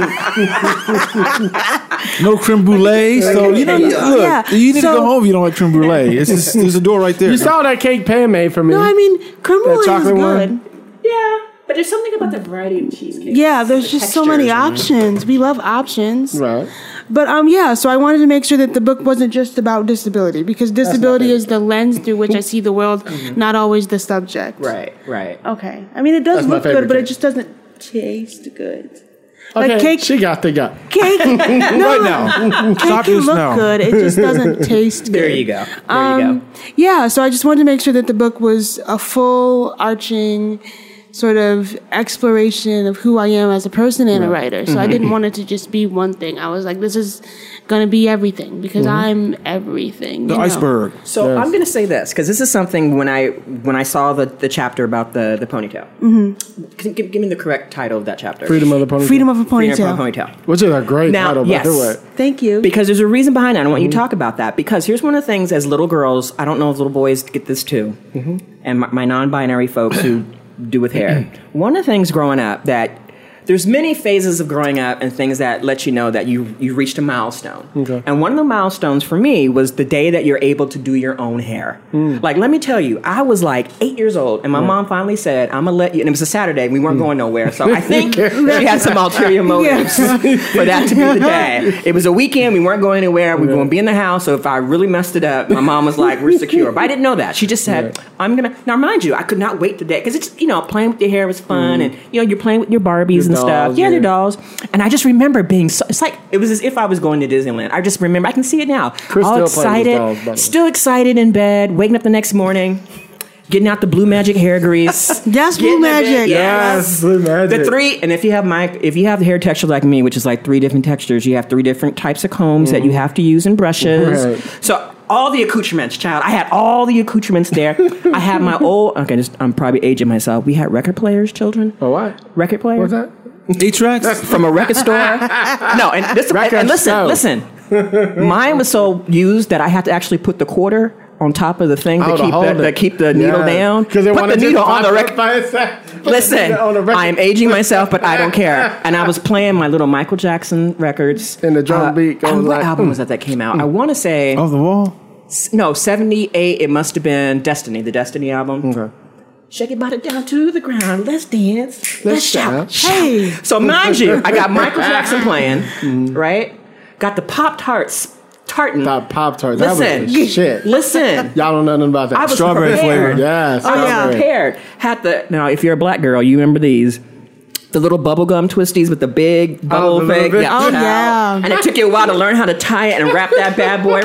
No creme brulee. So, you know, you- look, Yeah, you need so- to go home if you don't like creme brulee. It's just, there's a door right there. You saw that cake Pam made for me. No, I mean, creme brulee is chocolate good. one? Yeah, but there's something about the variety of cheesecake. Yeah, there's just so many options. We love options. right. But um, yeah, so I wanted to make sure that the book wasn't just about disability, because disability is the lens through which I see the world, not always the subject. Right, right. Okay. I mean, it does That's my look favorite good, but it cake. just doesn't taste good. Okay, Like cake, she got the gut. cake, no, right now. cake Stop can this look now. good. It just doesn't taste good. There you go. There Um, you go. Yeah, so I just wanted to make sure that the book was a full arching sort of exploration of who I am as a person and a writer. So I didn't want it to just be one thing. I was like, this is going to be everything, because I'm everything. The you know? iceberg. So Yes. I'm going to say this because this is something when I when I saw the, the chapter about the the ponytail. Mm-hmm. Give, give me the correct title of that chapter. Freedom of the ponytail. Freedom of a Freedom of a ponytail. ponytail. Which is a great Now, title, yes. by the way. Thank you. Because there's a reason behind it. I want you to talk about that. Because here's one of the things as little girls, I don't know if little boys get this too, and my, my non-binary folks who do with hair. One of the things growing up that there's many phases of growing up and things that let you know that you you reached a milestone. Okay. And one of the milestones for me was the day that you're able to do your own hair. Like, let me tell you, I was like eight years old, and my mom finally said, "I'm gonna let you." And it was a Saturday. We weren't going nowhere, so I think she had some ulterior motives for that to be the day. It was a weekend. We weren't going anywhere. We were going to be in the house. So if I really messed it up, my mom was like, "We're secure." But I didn't know that. She just said, "I'm gonna." Now, mind you, I could not wait the day because it's you know playing with your hair was fun, and you know you're playing with your Barbies Your and stuff. dolls, Yeah, yeah. they're dolls. And I just remember being so. It's like it was as if I was going to Disneyland. I just remember. I can see it now. Chris all still plays with excited, dolls, by the way. still excited in bed, waking up the next morning, getting out the Blue Magic hair grease. Yes, Getting Blue in bed, Magic. Yes, Blue Magic. The three, and if you have my, if you have the hair texture like me, which is like three different textures, you have three different types of combs that you have to use and brushes. Right. So all the accoutrements, child. I had all the accoutrements there. I had my old. Okay, just, I'm probably aging myself. We had record players, children. Oh, what? Record players. What's that? Eight tracks? From a record store. No, and this Record and listen, store. listen. Mine was so used that I had to actually put the quarter on top of the thing Oh, to to keep hold the, it. to keep the needle down. Because they Put wanted the to needle on the record. record. Listen, I am aging myself, but I don't care. And I was playing my little Michael Jackson records. And the drum beat goes and what like, album mm. was that that came out? I want to say Off the wall? no, seventy-eight. It must have been Destiny, the Destiny album. Okay. Shake your body down to the ground. Let's dance. Let's, shout. shout. Hey. So mind you, I got Michael Jackson playing, Mm-hmm. right? Got the Pop Tarts tartan. Pop Pop Tarts. That Listen, was the shit. listen. Y'all don't know nothing about that. I was Strawberry prepared. flavor. Yes. I was yeah. prepared. Had the now, if you're a black girl, you remember these. The little bubblegum twisties with the big bubble the little thing. bit- Oh, child. yeah. And it took you a while to learn how to tie it and wrap that bad boy.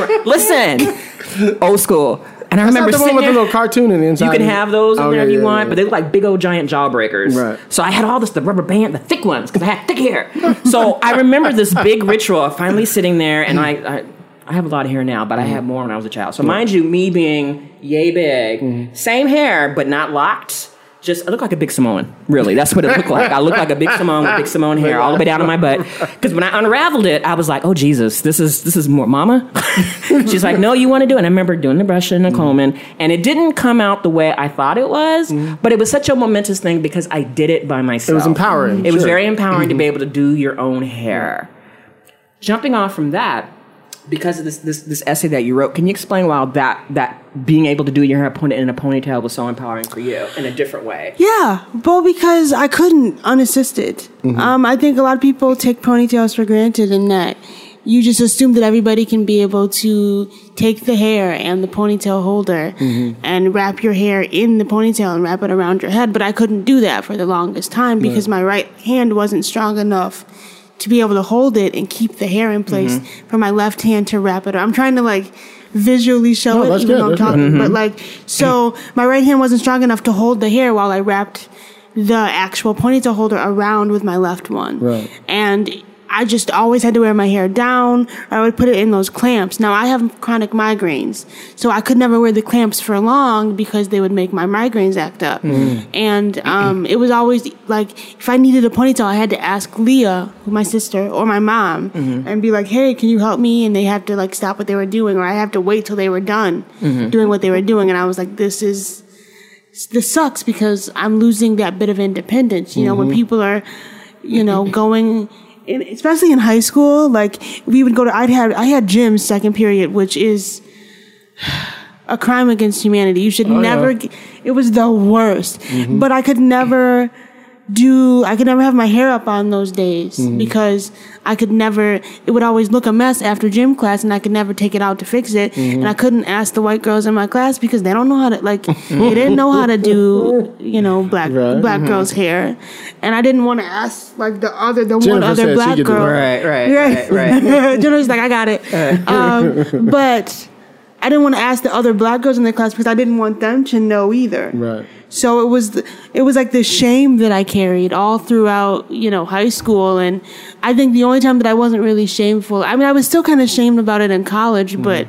Listen, old school. And I That's remember not the one sitting with there. the little cartoon in the inside. You can have those in Oh, there yeah, if you yeah, want, yeah. but they look like big old giant jawbreakers. Right. So I had all this, the rubber band, the thick ones, because I had thick hair. So I remember this big ritual of finally sitting there, and I, I, I have a lot of hair now, but I had more when I was a child. So mind you, me being yay big, Mm-hmm. same hair, but not locked. Just, I look like a big Samoan. Really, that's what it looked like. I look like a big Samoan with big Samoan hair all the way down to my butt. Because when I unraveled it, I was like, "Oh Jesus, this is this is more mama." She's like, "No, you want to do it." And I remember doing the brushing and the combing, and it didn't come out the way I thought it was. But it was such a momentous thing because I did it by myself. It was empowering, It was sure. very empowering to be able to do your own hair. Jumping off from that. because of this, this this essay that you wrote, can you explain why that that being able to do your hair pony- in a ponytail was so empowering for you in a different way? Yeah, well, because I couldn't unassisted. Mm-hmm. Um, I think a lot of people take ponytails for granted in that you just assume that everybody can be able to take the hair and the ponytail holder mm-hmm. and wrap your hair in the ponytail and wrap it around your head. But I couldn't do that for the longest time because right. my right hand wasn't strong enough to be able to hold it and keep the hair in place mm-hmm. for my left hand to wrap it around. I'm trying to like visually show no, it even good. though I'm talking. Mm-hmm. But like, so my right hand wasn't strong enough to hold the hair while I wrapped the actual ponytail holder around with my left one. Right. And I just always had to wear my hair down, or I would put it in those clamps. Now, I have chronic migraines, so I could never wear the clamps for long because they would make my migraines act up. Mm. And um, it was always like, if I needed a ponytail, I had to ask Leah, my sister, or my mom, mm-hmm. and be like, hey, can you help me? And they have to like stop what they were doing, or I have to wait till they were done mm-hmm. doing what they were doing. And I was like, this is, this sucks because I'm losing that bit of independence. You know, mm-hmm. when people are, you know, going... In, especially in high school, like we would go to, I'd had, I had gym second period, which is a crime against humanity. You should oh, never, yeah. it was the worst, mm-hmm. but I could never do, I could never have my hair up on those days mm-hmm. because I could never, it would always look a mess after gym class and I could never take it out to fix it. Mm-hmm. And I couldn't ask the white girls in my class because they don't know how to, like, they didn't know how to do, you know, black, right. black mm-hmm. girls' hair. And I didn't want to ask, like, the other, the Jennifer one other black girl. Right, right, right, right. right. Jennifer's like, I got it. Um, but I didn't want to ask the other black girls in the class because I didn't want them to know either. Right. So it was, it was like the shame that I carried all throughout, you know, high school. And I think the only time that I wasn't really shameful, I mean, I was still kind of shamed about it in college, mm. but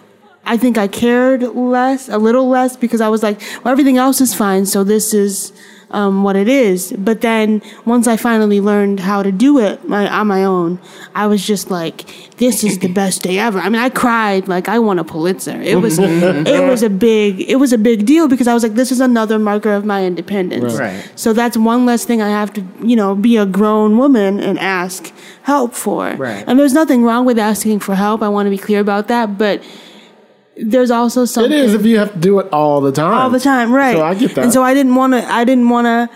I think I cared less, a little less, because I was like, well, everything else is fine. So this is um, what it is. But then once I finally learned how to do it my, on my own, I was just like, this is the best day ever. I mean, I cried like I won a Pulitzer. It was, it was a big, it was a big deal because I was like, this is another marker of my independence. Right. So that's one less thing I have to, you know, be a grown woman and ask help for. Right. And there's nothing wrong with asking for help. I want to be clear about that. But there's also something. It is if you have to do it all the time. All the time, right. So I get that. And so I didn't want to, I didn't want to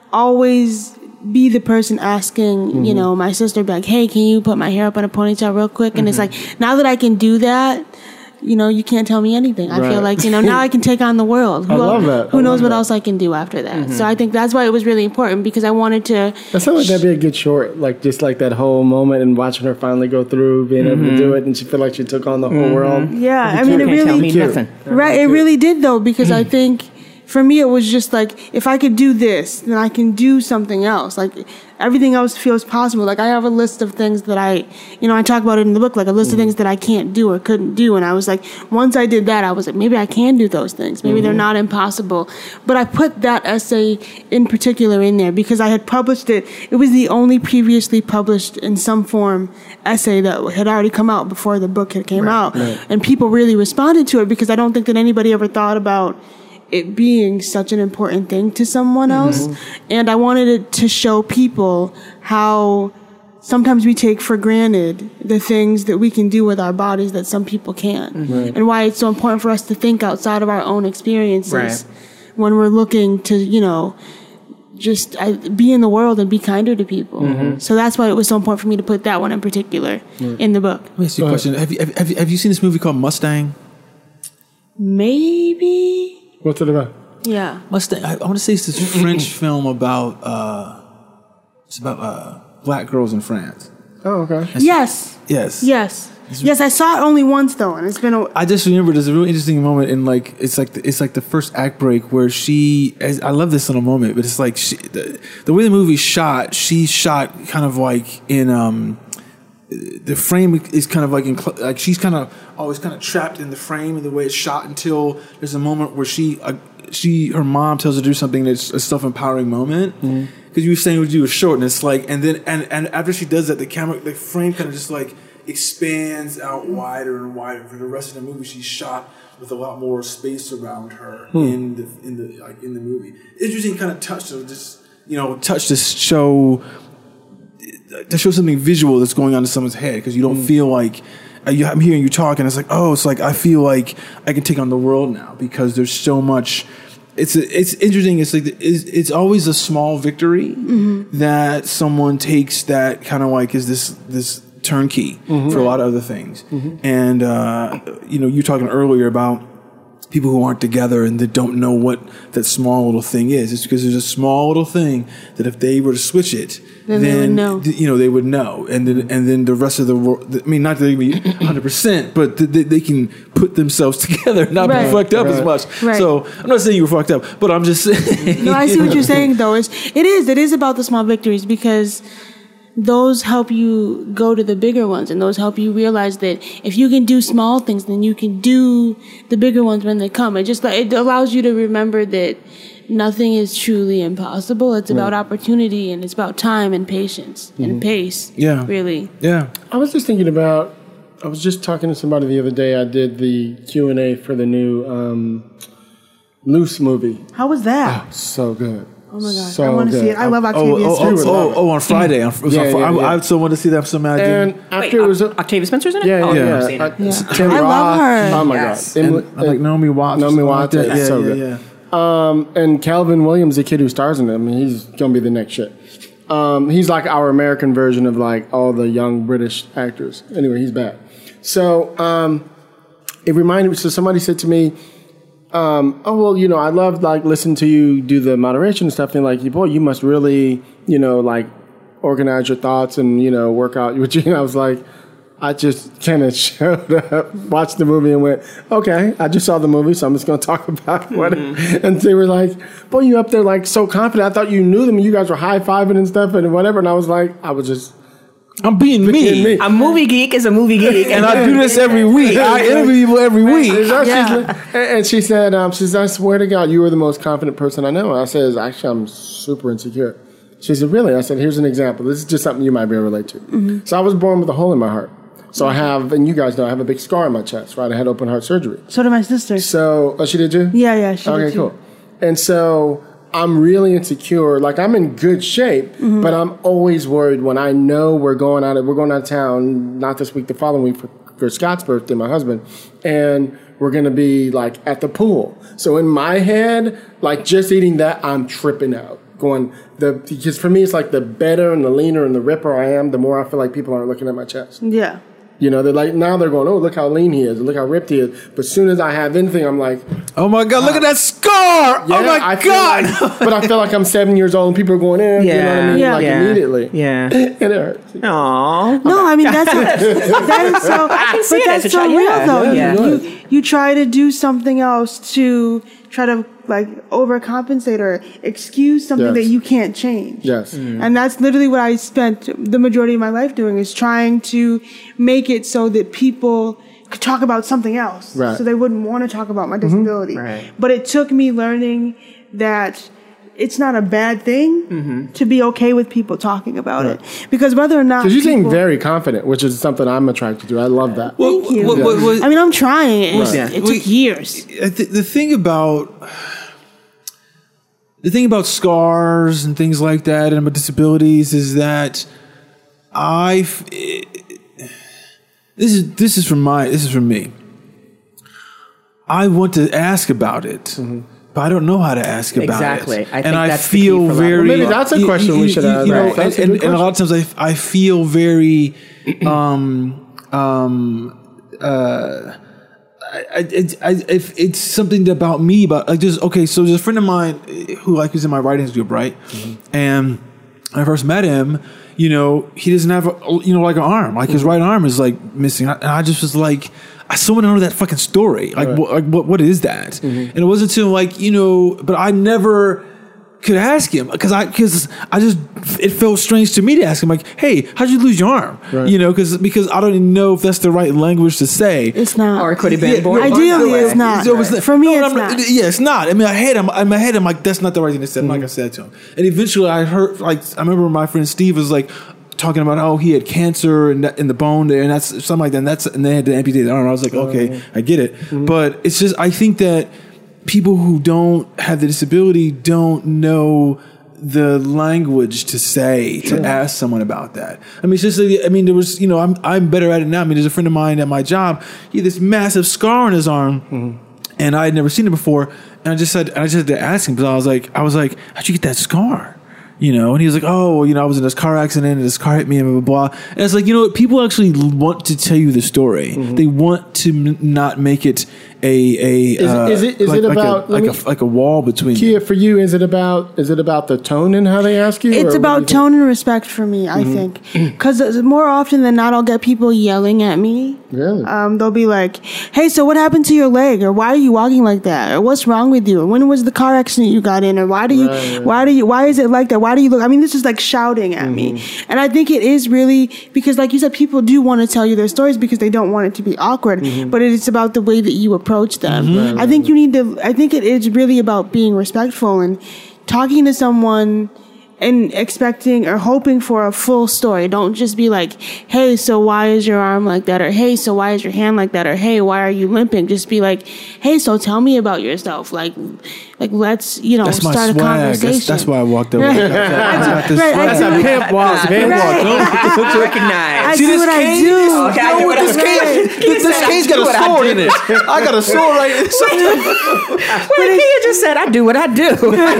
always be the person asking, mm-hmm. you know, my sister be like, hey, can you put my hair up in a ponytail real quick? And mm-hmm. it's like, now that I can do that, you know, you can't tell me anything. I right. feel like, you know, now I can take on the world. Who I love that. Who I knows what that. else I can do after that? Mm-hmm. So I think that's why it was really important because I wanted to. That sounds like that'd be a good short, like just like that whole moment and watching her finally go through, being mm-hmm. able to do it, and she feel like she took on the whole mm-hmm. world. Yeah, I mean, it really tell me nothing. Right, it really did though because I think. For me, it was just like, if I could do this, then I can do something else. Like, everything else feels possible. Like, I have a list of things that I, you know, I talk about it in the book, like a list mm-hmm. of things that I can't do or couldn't do. And I was like, once I did that, I was like, maybe I can do those things. Maybe mm-hmm. they're not impossible. But I put that essay in particular in there because I had published it. It was the only previously published in some form essay that had already come out before the book had came right, out. Right. And people really responded to it because I don't think that anybody ever thought about it being such an important thing to someone else. Mm-hmm. And I wanted it to show people how sometimes we take for granted the things that we can do with our bodies that some people can't. Mm-hmm. Right. And why it's so important for us to think outside of our own experiences right. when we're looking to, you know, just uh, be in the world and be kinder to people. Mm-hmm. So that's why it was so important for me to put that one in particular mm-hmm. in the book. Let me ask you a question. Have you, have, you, have you seen this movie called Mustang? Maybe. What's it about? Yeah. Mustang. I, I want to say it's this French film about uh, it's about uh, black girls in France. Oh, okay. That's, yes. Yes. Yes. Yes, I saw it only once though, and it's been a. I just remember there's a really interesting moment in like it's like the, it's like the first act break where she. I love this little moment, but it's like she, the, the way the movie's shot. She shot kind of like in um. The frame is kind of like in, like she's kind of always kind of trapped in the frame and the way it's shot until there's a moment where she uh, she her mom tells her to do something that's a self empowering moment because mm-hmm. you were saying what you were short and it's like and then and, and after she does that the camera the frame kind of just like expands out wider and wider. For the rest of the movie she's shot with a lot more space around her hmm. in the in the like in the movie. Interesting kind of touch to just you know touch to show. To show something visual that's going on in someone's head because you don't mm. feel like I, I'm hearing you talk, and it's like, oh, it's like I feel like I can take on the world now because there's so much. It's it's interesting. It's like it's, it's always a small victory mm-hmm. that someone takes that kind of like is this this turnkey mm-hmm. for a lot of other things. Mm-hmm. And uh, you know, you were talking earlier about people who aren't together and that don't know what that small little thing is. It's because there's a small little thing that if they were to switch it, then, then they would know. Th- you know they would know, and then and then the rest of the world. I mean, not that they be one hundred percent, but th- they, they can put themselves together, not right. be fucked up right. as much. Right. So I'm not saying you were fucked up, but I'm just saying. No, I see what you're saying though. Is it is it is about the small victories because those help you go to the bigger ones, and those help you realize that if you can do small things, then you can do the bigger ones when they come. It just it allows you to remember that nothing is truly impossible. It's about mm. opportunity, and it's about time and patience mm-hmm. and pace. Yeah, really. Yeah. I was just thinking about. I was just talking to somebody the other day. I did the Q and A for the new um, Loose movie. How was that? Oh, so good. Oh my gosh, so I want to see it. I love Octavia oh, oh, Spencer. Oh, oh, oh, on Friday. On, yeah, yeah, I, yeah. I still want to see that. I'm so mad. And after Wait, it was uh, Octavia Spencer's in it? Yeah, oh, yeah. I've yeah. never seen Uh, it. Yeah. Tim I love Roth. her. Oh my Yes. god. And, And, I like Naomi Watts. Naomi or Watts. something like that. It's Yeah, so yeah, good. yeah. Um, and Calvin Williams, the kid who stars in it, I mean, he's gonna be the next shit. Um, he's like our American version of like all the young British actors. Anyway, he's bad. So um, it reminded me. So somebody said to me, um, "Oh well, you know, I love like listening to you do the moderation and stuff." And like, boy, you must really, you know, like organize your thoughts and you know work out. Which you know, I was like. I just kind of showed up, watched the movie, and went, okay, I just saw the movie, so I'm just going to talk about what. Mm-hmm. And they were like, boy, you up there like so confident. I thought you knew them, and you guys were high-fiving and stuff and whatever. And I was like, I was just. I'm being me. me. A movie geek is a movie geek. And I do this every week. I interview people every week. Yeah. And she said, um, she said, I swear to God, you were the most confident person I know. And I said, actually, I'm super insecure. She said, really? I said, here's an example. This is just something you might be able to relate to. Mm-hmm. So I was born with a hole in my heart. So I have, and you guys know, I have a big scar on my chest, right? I had open heart surgery. So did my sister. So, oh, she did too? Yeah, yeah, she okay, did too. cool. And so I'm really insecure. Like I'm in good shape, mm-hmm. but I'm always worried when I know we're going out of, we're going out of town, not this week, the following week for, for Scott's birthday, my husband, and we're going to be like at the pool. So in my head, like just eating that, I'm tripping out. Going the because for me it's like the better and the leaner and the ripper I am, the more I feel like people aren't looking at my chest. Yeah. You know, they're like, now they're going, oh, look how lean he is, look how ripped he is. But as soon as I have anything, I'm like, oh my God, look uh, at that scar! Yeah, oh my I God! Like, but I feel like I'm seven years old and people are going in, Yeah. you know what I mean? Yeah. Like Yeah. immediately. Yeah. And it hurts. Aww. No, I mean that's that is so. I can see but it that's as a so child. real Yeah. though. Yeah. You, you you try to do something else to try to like overcompensate or excuse something Yes. that you can't change. Yes. And that's literally what I spent the majority of my life doing is trying to make it so that people could talk about something else. Right. So they wouldn't want to talk about my disability. Right. But it took me learning that it's not a bad thing Mm-hmm. to be okay with people talking about Right. it. Because whether or not Because you seem people- very confident, which is something I'm attracted to. I love that. Thank you. What- what- what- I mean, I'm trying. It, Right. it took We- years. I thi- the thing about the thing about scars and things like that and about disabilities is that I f- this is this is from my this is from me. I want to ask about it. Mm-hmm. But I don't know how to ask about Exactly. it. I think and I that's the key feel for a lot of very. people. Well, maybe that's a you- question you- we should you- ask. you know, Right. That's a and, good and a lot of times I, I feel very. Um, um, uh, I, I, I, if it's something about me, but like just okay. So there's a friend of mine who like was in my writings group, right? Mm-hmm. And when I first met him, you know, he doesn't have a, you know like an arm, like his right arm is like missing, and I just was like. I still want to know that fucking story. Like, Right. what, like what, what is that? Mm-hmm. And it wasn't until like, you know, but I never could ask him because I, because I just, it felt strange to me to ask him like, hey, how'd you lose your arm? Right. You know, because, because I don't even know if that's the right language to say. It's not. Or it could have been Yeah, born. Ideally, born it's that way. not. So it was- For me, no, it's I'm- not. Yeah, it's not. I mean, I head, I'm, in my head, I'm like, that's not the right thing to say. I'm not gonna say that to him. And eventually, I heard, like, I remember my friend Steve was like talking about, oh, he had cancer in, that, in the bone there, and that's something like that. And that's, and they had to amputate the arm. I was like, okay, I get it. Mm-hmm. But it's just, I think that people who don't have the disability don't know the language to say to yeah. ask someone about that. I mean, it's just. I mean, there was. You know, I'm I'm better at it now. I mean, there's a friend of mine at my job. He had this massive scar on his arm, mm-hmm. and I had never seen it before. And I just said, I just had to ask him because I was like, I was like, how'd you get that scar? You know, and he was like, oh, you know, I was in this car accident and this car hit me and blah, blah, blah. And it's like, you know what? People actually want to tell you the story. Mm-hmm. They want to n- not make it a, a is, uh, it, is it, is like, it about, like a, like, me, a, like a wall between Kia, you. for you, is it about, is it about the tone and how they ask you? It's about tone and respect for me, I mm-hmm. think. Because more often than not, I'll get people yelling at me. Really? Um, they'll be like, hey, so what happened to your leg? Or why are you walking like that? Or what's wrong with you? Or when was the car accident you got in? Or why do you, right, right. why do you, why is it like that? Why do you look, I mean, this is like shouting at mm-hmm. me. And I think it is really, because like you said, people do want to tell you their stories because they don't want it to be awkward. Mm-hmm. But it's about the way that you approach them. Mm-hmm. Right, I think you need to, I think it is really about being respectful and talking to someone and expecting or hoping for a full story. Don't just be like, hey, so why is your arm like that? Or hey, so why is your hand like that? Or hey, why are you limping? Just be like, hey, so tell me about yourself. Like, like let's, you know, that's start my a swag. conversation. That's, that's why I walked over. Right. I got this Right, swag. I do- Pimp walk, pimp Right. walk. Don't recognize. I See do this what I cane? do. Okay, I do No, what I this do. cane, this, this I cane's do got a what I sword do. in it. I got a sword right in it. Well, he just said, I do what I do.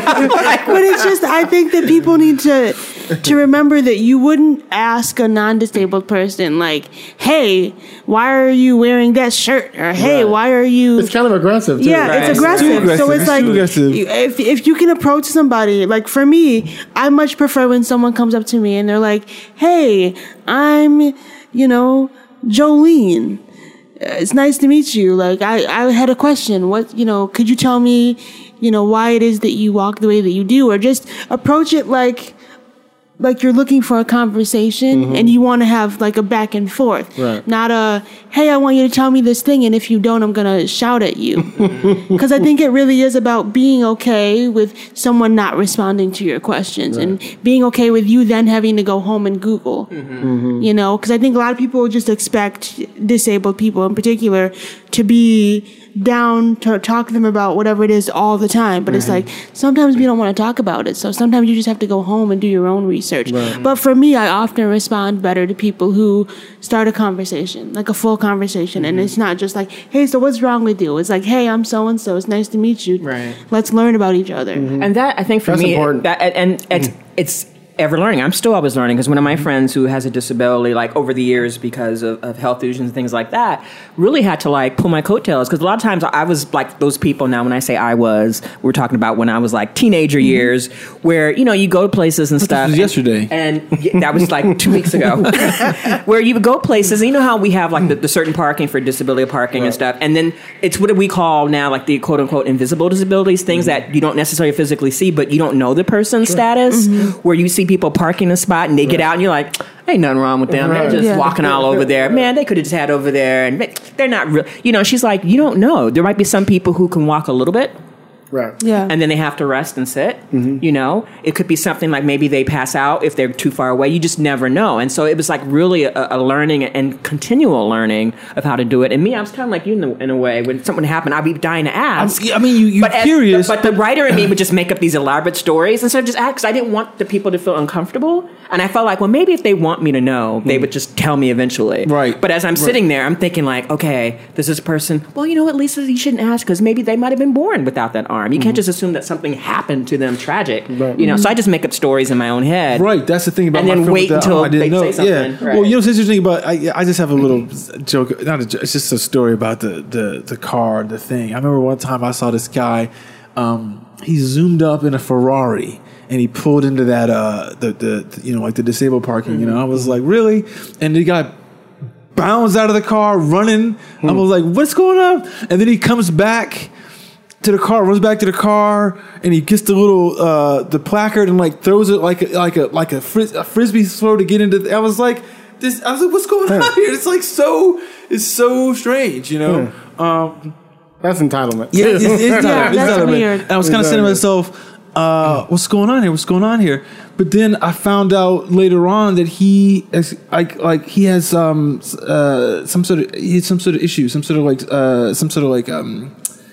But it's just, I think that people need to to remember that you wouldn't ask a non-disabled person like, hey, why are you wearing that shirt? Or hey, Right. why are you... It's kind of aggressive, too. Yeah, Right. it's aggressive. Too aggressive. So it's It's like, too aggressive. you- if if you can approach somebody, like for me, I much prefer when someone comes up to me and they're like, hey, I'm, you know, Jolene. It's nice to meet you. Like, I, I had a question. What, you know, could you tell me, you know, why it is that you walk the way that you do? Or just approach it like, like you're looking for a conversation mm-hmm. and you want to have like a back and forth. Right. Not a, hey, I want you to tell me this thing, and if you don't, I'm going to shout at you. Because I think it really is about being okay with someone not responding to your questions right. and being okay with you then having to go home and Google. Mm-hmm. You know, because I think a lot of people just expect disabled people in particular to be down to talk to them about whatever it is all the time. But mm-hmm. it's like, sometimes we don't want to talk about it. So sometimes you just have to go home and do your own research. Right. But for me, I often respond better to people who start a conversation, like a full conversation. Mm-hmm. And it's not just like, hey, so what's wrong with you? It's like, hey, I'm so-and-so. It's nice to meet you. Right. Let's learn about each other. Mm-hmm. And that, I think for That's me, important. that, and, and it's, it's ever learning. I'm still always learning because one of my friends who has a disability, like over the years because of, of health issues and things like that, really had to like pull my coattails because a lot of times I was like those people. Now when I say I was, we're talking about when I was like teenager mm-hmm. years where, you know, you go to places and stuff. This was yesterday. And, and that was like two weeks ago where you would go places and you know how we have like the, the certain parking for disability parking right. and stuff. And then it's what we call now like the quote unquote invisible disabilities, things mm-hmm. that you don't necessarily physically see, but you don't know the person's sure. status mm-hmm. where you see people parking a spot and they right. get out and you're like, ain't nothing wrong with them. Right. They're just yeah. walking all over there. Man, they could have just had over there and they're not real. You know, she's like, you don't know. There might be some people who can walk a little bit. Right. Yeah. And then they have to rest and sit. Mm-hmm. You know, it could be something like maybe they pass out if they're too far away. You just never know. And so it was like really a, a learning and continual learning of how to do it. And me, I was kind of like you in, the, in a way. When something happened, I'd be dying to ask. I'm, I mean, you, you're but curious. As, but the writer in me would just make up these elaborate stories instead of just ask. Because I didn't want the people to feel uncomfortable. And I felt like, well, maybe if they want me to know, they would just tell me eventually. Right. But as I'm right. sitting there, I'm thinking like, okay, this is a person. Well, you know what, Lisa, you shouldn't ask because maybe they might have been born without that arm. You mm-hmm. can't just assume that something happened to them tragic. Right. You know, so I just make up stories in my own head. Right. That's the thing about and my then friend wait with the, until oh, I didn't they know. say something. Yeah. Right. Well, you know what's interesting about I, I just have a little joke. Not a joke. It's just a story about the the the car, the thing. I remember one time I saw this guy. Um, he zoomed up in a Ferrari. And he pulled into that, uh, the, the, the, you know, like the disabled parking, mm-hmm. you know. I was like, really? And the guy bounced out of the car running. Mm-hmm. I was like, what's going on? And then he comes back to the car, runs back to the car, and he gets the little, uh, the placard and like throws it like a, like a, like a, fris- a frisbee throw to get into, the, I was like, this, I was like, what's going on here? It's like so, it's so strange, you know. Hmm. Um, That's entitlement. Yeah, it's, it's, it's yeah, not, that's it's not weird. And I was kind of saying to myself, uh, what's going on here? What's going on here? But then I found out later on that he, like, like he has um, uh, some sort of he has some sort of issue, some sort of like uh, some sort of like um,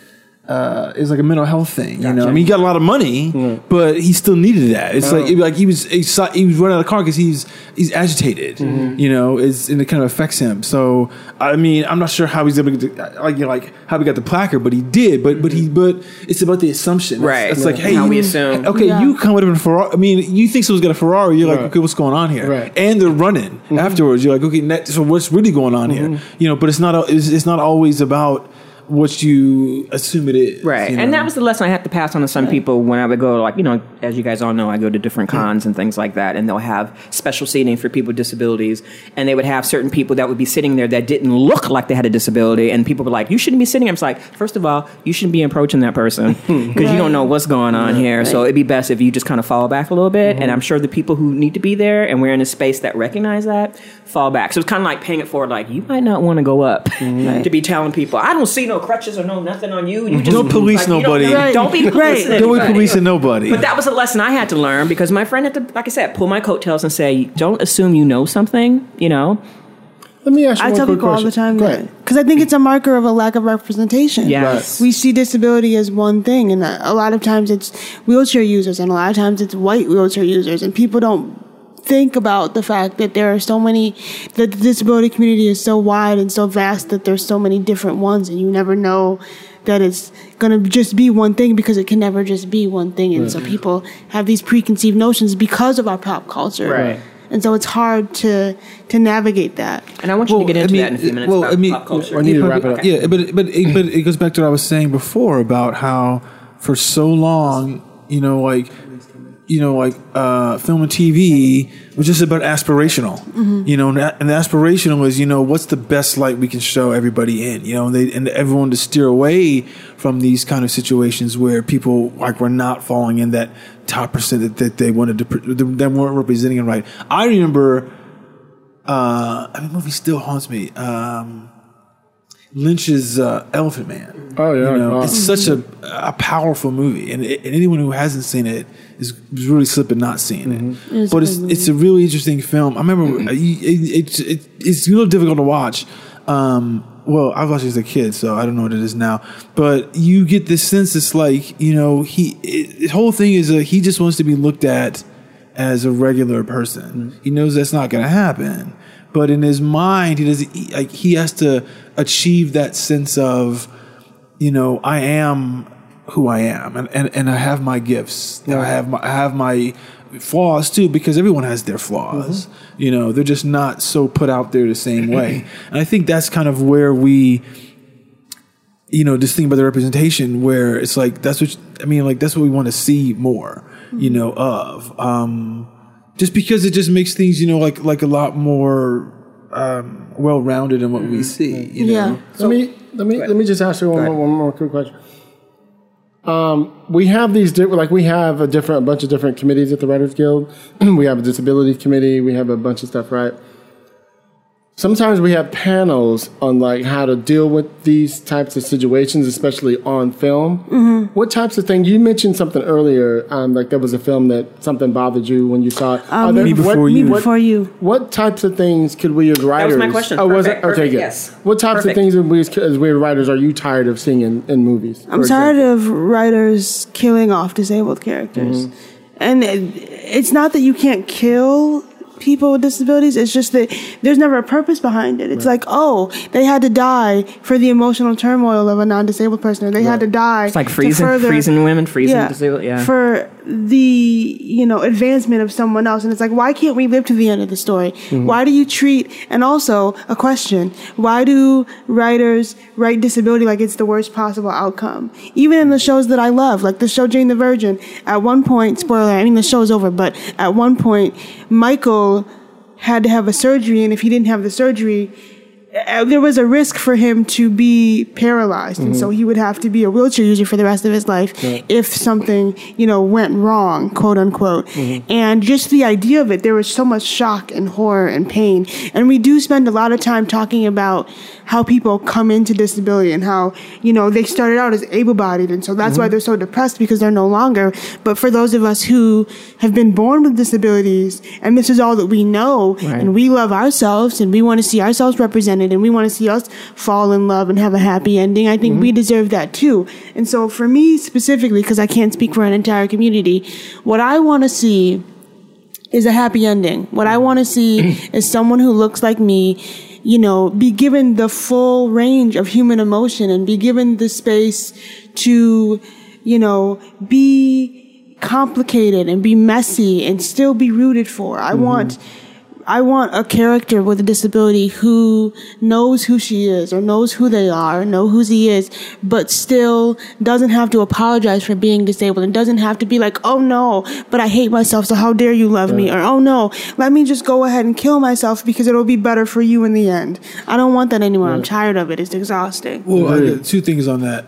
Uh, it's like a mental health thing, you know. I mean, he got a lot of money, mm. but he still needed that. It's oh. like like he was he, saw, he was running out of the car because he's he's agitated, mm-hmm. you know. It's and it kind of affects him. So I mean, I'm not sure how he's able to like you know, like how he got the placard, but he did. But but he but it's about the assumption, right? It's, it's yeah. like hey, how you, we assume. Okay, yeah. you come with a Ferrari. I mean, you think someone's got a Ferrari? You're right. like, okay, what's going on here? Right. And they're running mm-hmm. afterwards. You're like, okay, so what's really going on mm-hmm. here? You know, but it's not it's, it's not always about what you assume it is. Right. You know? And that was the lesson I had to pass on to some right. people when I would go, like, you know, as you guys all know, I go to different cons and things like that, and they'll have special seating for people with disabilities, and they would have certain people that would be sitting there that didn't look like they had a disability, and people were like, you shouldn't be sitting. I'm just like, first of all, you shouldn't be approaching that person because right. you don't know what's going on here. Right. So it'd be best if you just kind of fall back a little bit, mm-hmm. and I'm sure the people who need to be there and we're in a space that recognize that, fall back. So it's kind of like paying it forward, like, you might not want to go up mm-hmm. to be telling people, I don't see no crutches or no nothing on you. You just don't police like, nobody. Don't, right. don't be policing Don't be policing nobody. But that was a lesson I had to learn because my friend had to, like I said, pull my coattails and say, don't assume you know something, you know. Let me ask you I one tell quick people question. all the time that because I think it's a marker of a lack of representation. Yes. Right. We see disability as one thing, and a lot of times it's wheelchair users, and a lot of times it's white wheelchair users, and people don't think about the fact that there are so many, that the disability community is so wide and so vast that there's so many different ones, and you never know that it's going to just be one thing because it can never just be one thing. And right. so people have these preconceived notions because of our pop culture. Right. And so it's hard to to navigate that. And I want you well, to get into I mean, that in a few minutes well, about I mean, pop culture. I need to wrap it up. Yeah, but, but, it, but it goes back to what I was saying before about how for so long, you know, like, you know, like uh, film and T V was just about aspirational, mm-hmm. you know, and, and the aspirational is, you know, what's the best light we can show everybody in, you know, and, they, and everyone to steer away from these kind of situations where people like were not falling in that top percent that, that they wanted to, that weren't representing it right. I remember, uh, I mean, the movie still haunts me. Um, Lynch's uh, Elephant Man. Oh yeah, you know, wow. It's such a a powerful movie, and, it, and anyone who hasn't seen it is, is really slipping not seeing mm-hmm. it. It's but it's it's a really interesting film. I remember mm-hmm. it, it, it, it's a little difficult to watch. Um, well, I watched it as a kid, so I don't know what it is now. But you get this sense it's like, you know, he it, the whole thing is a, he just wants to be looked at as a regular person. Mm-hmm. He knows that's not going to happen. But in his mind, he does he, like he has to achieve that sense of, you know, I am who I am, and, and, and I have my gifts. Yeah. I have my I have my flaws too, because everyone has their flaws. Mm-hmm. You know, they're just not so put out there the same way. And I think that's kind of where we, you know, this thing about the representation, where it's like that's what I mean, like that's what we want to see more, mm-hmm. you know, of. Um, Just because it just makes things, you know, like like a lot more um, well-rounded in what mm-hmm. we see. You know? Yeah. So, let me let me let me just ask you one more, one more quick question. Um, we have these di- like we have a different a bunch of different committees at the Writers Guild. We have a disability committee. We have a bunch of stuff, right? Sometimes we have panels on like how to deal with these types of situations, especially on film. Mm-hmm. What types of things? You mentioned something earlier, um, like there was a film that something bothered you when you saw it. Um, there, me before what, you. What, before you. What types of things could we as writers? That was my question. Oh, perfect, was it? Okay, perfect, good. Yes. What types perfect. of things as we, as we as writers are you tired of seeing in, in movies? I'm tired of writers killing off disabled characters. Mm-hmm. And it, it's not that you can't kill people with disabilities, it's just that there's never a purpose behind it. It's right. like, oh, they had to die for the emotional turmoil of a non-disabled person, or they right. had to die. It's like freezing, further, freezing women, freezing yeah, disabled, yeah. For the, you know, advancement of someone else. And it's like, why can't we live to the end of the story? Mm-hmm. Why do you treat, and also a question, why do writers write disability like it's the worst possible outcome? Even in the shows that I love, like the show Jane the Virgin, at one point, spoiler, I mean the show's over, but at one point, Michael had to have a surgery, and if he didn't have the surgery, uh, there was a risk for him to be paralyzed, mm-hmm. and so he would have to be a wheelchair user for the rest of his life yeah. if something, you know, went wrong, quote unquote. Mm-hmm. And just the idea of it, there was so much shock and horror and pain. And we do spend a lot of time talking about how people come into disability and how, you know, they started out as able-bodied, and so that's mm-hmm. why they're so depressed, because they're no longer. But for those of us who have been born with disabilities, and this is all that we know, right. and we love ourselves, and we want to see ourselves represented it and we want to see us fall in love and have a happy ending, I think mm-hmm. we deserve that too. And so for me specifically, because I can't speak for an entire community, what I want to see is a happy ending. What I want to see is someone who looks like me, you know, be given the full range of human emotion and be given the space to, you know, be complicated and be messy and still be rooted for. I mm-hmm. want, I want a character with a disability who knows who she is or knows who they are, know who he is, but still doesn't have to apologize for being disabled and doesn't have to be like, oh no, but I hate myself, so how dare you love yeah. me? Or, oh no, let me just go ahead and kill myself because it'll be better for you in the end. I don't want that anymore. Yeah. I'm tired of it. It's exhausting. Well, I got two things on that.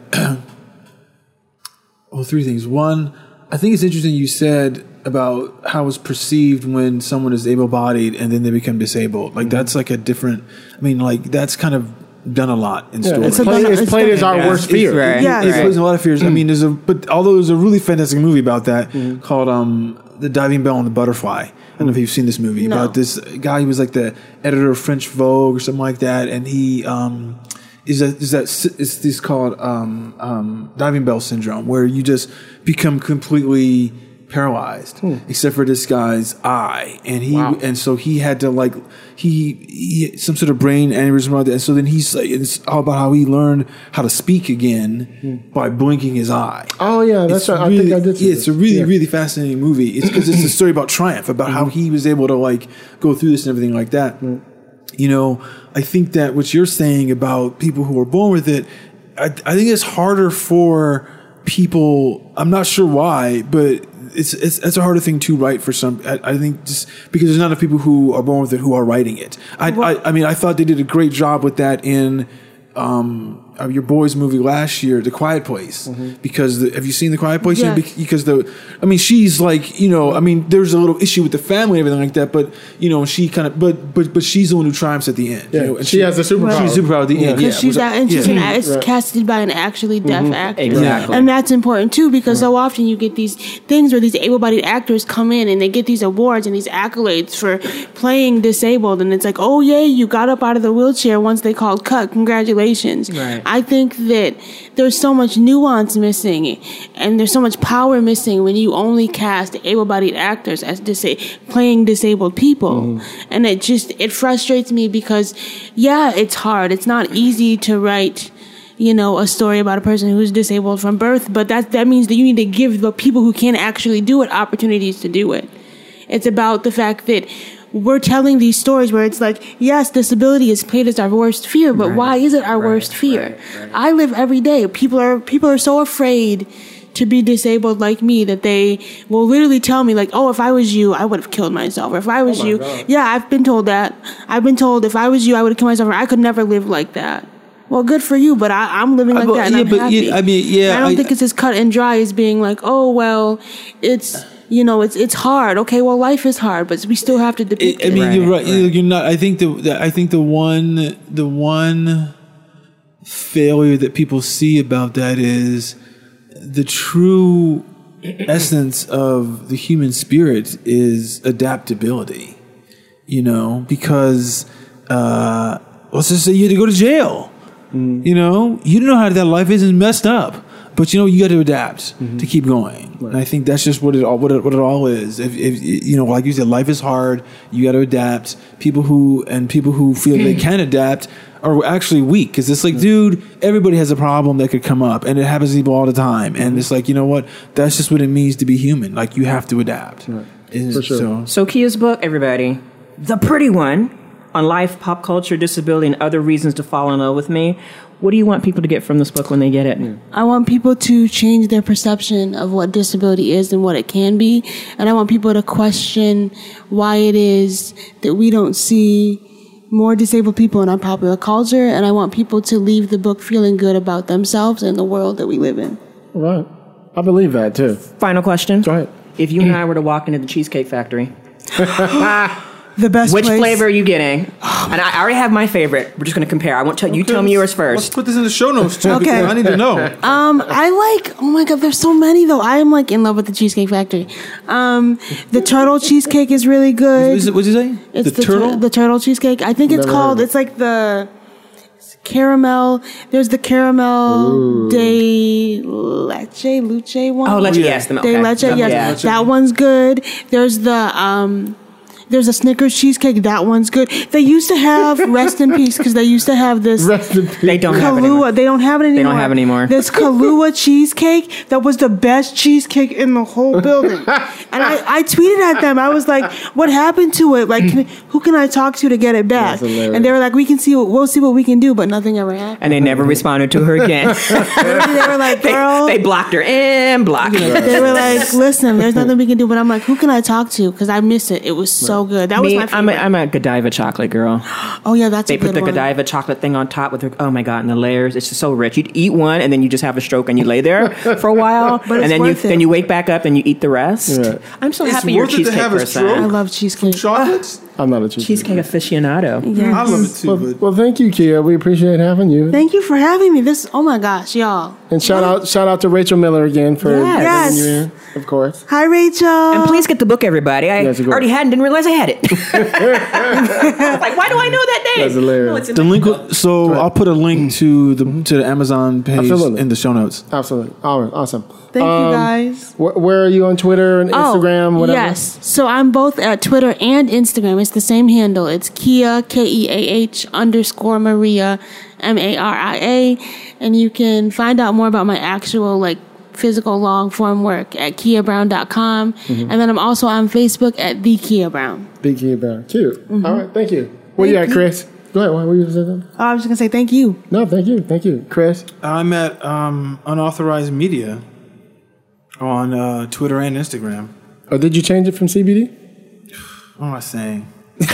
Well, three things. One, I think it's interesting you said about how it's perceived when someone is able-bodied and then they become disabled. Like, mm-hmm. that's like a different, I mean, like, that's kind of done a lot in yeah, stories. It's played, it's played as our yeah. worst fear. Right. Yeah, it right. plays a lot of fears. Mm-hmm. I mean, there's a, but although there's a really fantastic movie about that mm-hmm. called um, The Diving Bell and the Butterfly. I don't know if you've seen this movie, no. about this guy who was like the editor of French Vogue or something like that, and he, um, is that, is that, it's this called um, um, diving bell syndrome, where you just become completely paralyzed hmm. except for this guy's eye, and he wow. and so he had to like he, he some sort of brain aneurysm like that. And so then he's like, it's all about how he learned how to speak again hmm. by blinking his eye. Oh yeah, that's right. Really, I think I did see yeah, it's a really yeah. really fascinating movie. It's because it's a story about triumph, about mm-hmm. how he was able to like go through this and everything like that. Mm. You know, I think that what you're saying about people who are born with it, I, I think it's harder for people. I'm not sure why, but it's it's it's a harder thing to write for some. I, I think just because there's not enough people who are born with it who are writing it. I I, I mean, I thought they did a great job with that in um, your boys' movie last year, The Quiet Place. Mm-hmm. Because the, have you seen The Quiet Place? Yeah. Because the, I mean, she's like, you know, I mean, there's a little issue with the family and everything like that, but you know, she kind of, but but but she's the one who triumphs at the end. Yeah. You know, and she, she has a superpower. She's a superpower at the yeah. end. Because Yeah, she's out, and she's yeah. an, it's right. casted by an actually deaf mm-hmm. actor. Exactly. And that's important too, because right. so often you get these things where these able-bodied actors come in and they get these awards and these accolades for playing disabled, and it's like, oh yay, you got up out of the wheelchair once they called cut. Congratulations. Right. I think that there's so much nuance missing, and there's so much power missing when you only cast able-bodied actors as disa- playing disabled people. Mm. And it just, it frustrates me because, yeah, it's hard. It's not easy to write, you know, a story about a person who's disabled from birth, but that, that means that you need to give the people who can't actually do it opportunities to do it. It's about the fact that we're telling these stories where it's like, yes, disability is played as our worst fear, but right. why is it our right. worst fear? Right. Right. I live every day. People are people are so afraid to be disabled like me that they will literally tell me like, oh, if I was you, I would have killed myself. Or if I was oh you, God. yeah, I've been told that. I've been told if I was you, I would have killed myself. Or I could never live like that. Well, good for you, but I, I'm living like uh, that, and yeah, I'm but happy. Yeah, I mean, yeah, I don't I, think it's as cut and dry as being like, oh, well, it's. You know, it's it's hard. Okay, well, life is hard, but we still have to depict it. I mean, it. you're right. right. You're not. I think the, the I think the one the one failure that people see about that is the true essence of the human spirit is adaptability. You know, because uh, let's just say you had to go to jail. Mm. You know, you don't know how that life is and messed up. But you know, you got to adapt mm-hmm. to keep going, right. and I think that's just what it all what it, what it all is. If, if you know, like you said, life is hard. You got to adapt. People who and people who feel they can adapt are actually weak because it's like, dude, everybody has a problem that could come up, and it happens to people all the time. And mm-hmm. it's like, you know what? That's just what it means to be human. Like you have to adapt. Right. For sure. So, so Kia's book, everybody, The Pretty One, on life, pop culture, disability, and other reasons to fall in love with me. What do you want people to get from this book when they get it? I want people to change their perception of what disability is and what it can be. And I want people to question why it is that we don't see more disabled people in our popular culture. And I want people to leave the book feeling good about themselves and the world that we live in. Right. I believe that, too. Final question. Go ahead. If you and I were to walk into the Cheesecake Factory... The best Which place. flavor are you getting? And I already have my favorite. We're just going to compare. I won't tell you. Okay, tell me yours first. Let's put this in the show notes too. Okay. I need to know. Um, I like. Oh my God, there's so many though. I am like in love with the Cheesecake Factory. Um, the turtle cheesecake is really good. Is it, what'd you say? It's the, the turtle. Tur- the turtle cheesecake. I think it's Never called. It's like the. caramel. There's the caramel de leche, luce one. Oh, leche, yes. The, De okay. leche, Yeah. yes. That one's good. There's the um, there's a Snickers cheesecake. That one's good. They used to have rest in peace because they used to have this. Rest in peace. They don't have it anymore. Kahlua. They don't have it anymore. They don't have it anymore. This Kahlua cheesecake that was the best cheesecake in the whole building. And I, I tweeted at them. I was like, "What happened to it? Like, can, who can I talk to to get it back?" That's hilarious. And they were like, "We can see. What, we'll see what we can do." But nothing ever happened. And they never responded to her again. They were like, they, "Girl." they blocked her and blocked her. They were like, "Listen, there's nothing we can do." But I'm like, "Who can I talk to?" Because I miss it. It was so good. That was Me, my favorite. I'm a, I'm a Godiva chocolate girl. Oh yeah, that's They a good put the one. Godiva chocolate thing on top with her. Oh my god, and the layers. It's just so rich. You'd eat one and then you just have a stroke and you lay there for a while, But it's and then you worth it. then you wake back up and you eat the rest. Yeah. I'm so It's happy you're a worth it to cheesecake have a person. I stroke? love cheesecake. Chocolates? I'm not a cheesecake. Cheesecake aficionado. Yes. I love it too. Well, but well, thank you, Kia. We appreciate having you. Thank you for having me. This, oh my gosh, y'all. And shout out, shout out to Rachel Miller again for Yes. bringing you in, of course. Hi, Rachel. And please get the book, everybody. I Yes, of course. already had and didn't realize I had it. I was like, why do I know that name? That's hilarious. No, it's in the my link. book. will- So I'll put a link to the to the Amazon page Absolutely. in the show notes. Absolutely. All right, awesome. Thank Um, you guys. Wh- where are you on Twitter and Instagram? Oh, Whatever. yes. So I'm both at Twitter and Instagram. It's the same handle. It's Kia, K E A H underscore Maria, M A R I A. And you can find out more about my actual, like, physical long form work at kia brown dot com. Mm-hmm. And then I'm also on Facebook at The Kia Brown. Big Kia Brown. Cute. All right, thank you. Where you at, Thank you. Chris? Go ahead. What were you saying? Oh, I was just going to say thank you. No, thank you. Thank you. Chris? I'm at um, Unauthorized Media on uh, Twitter and Instagram. Oh, did you change it from C B D? What am I saying?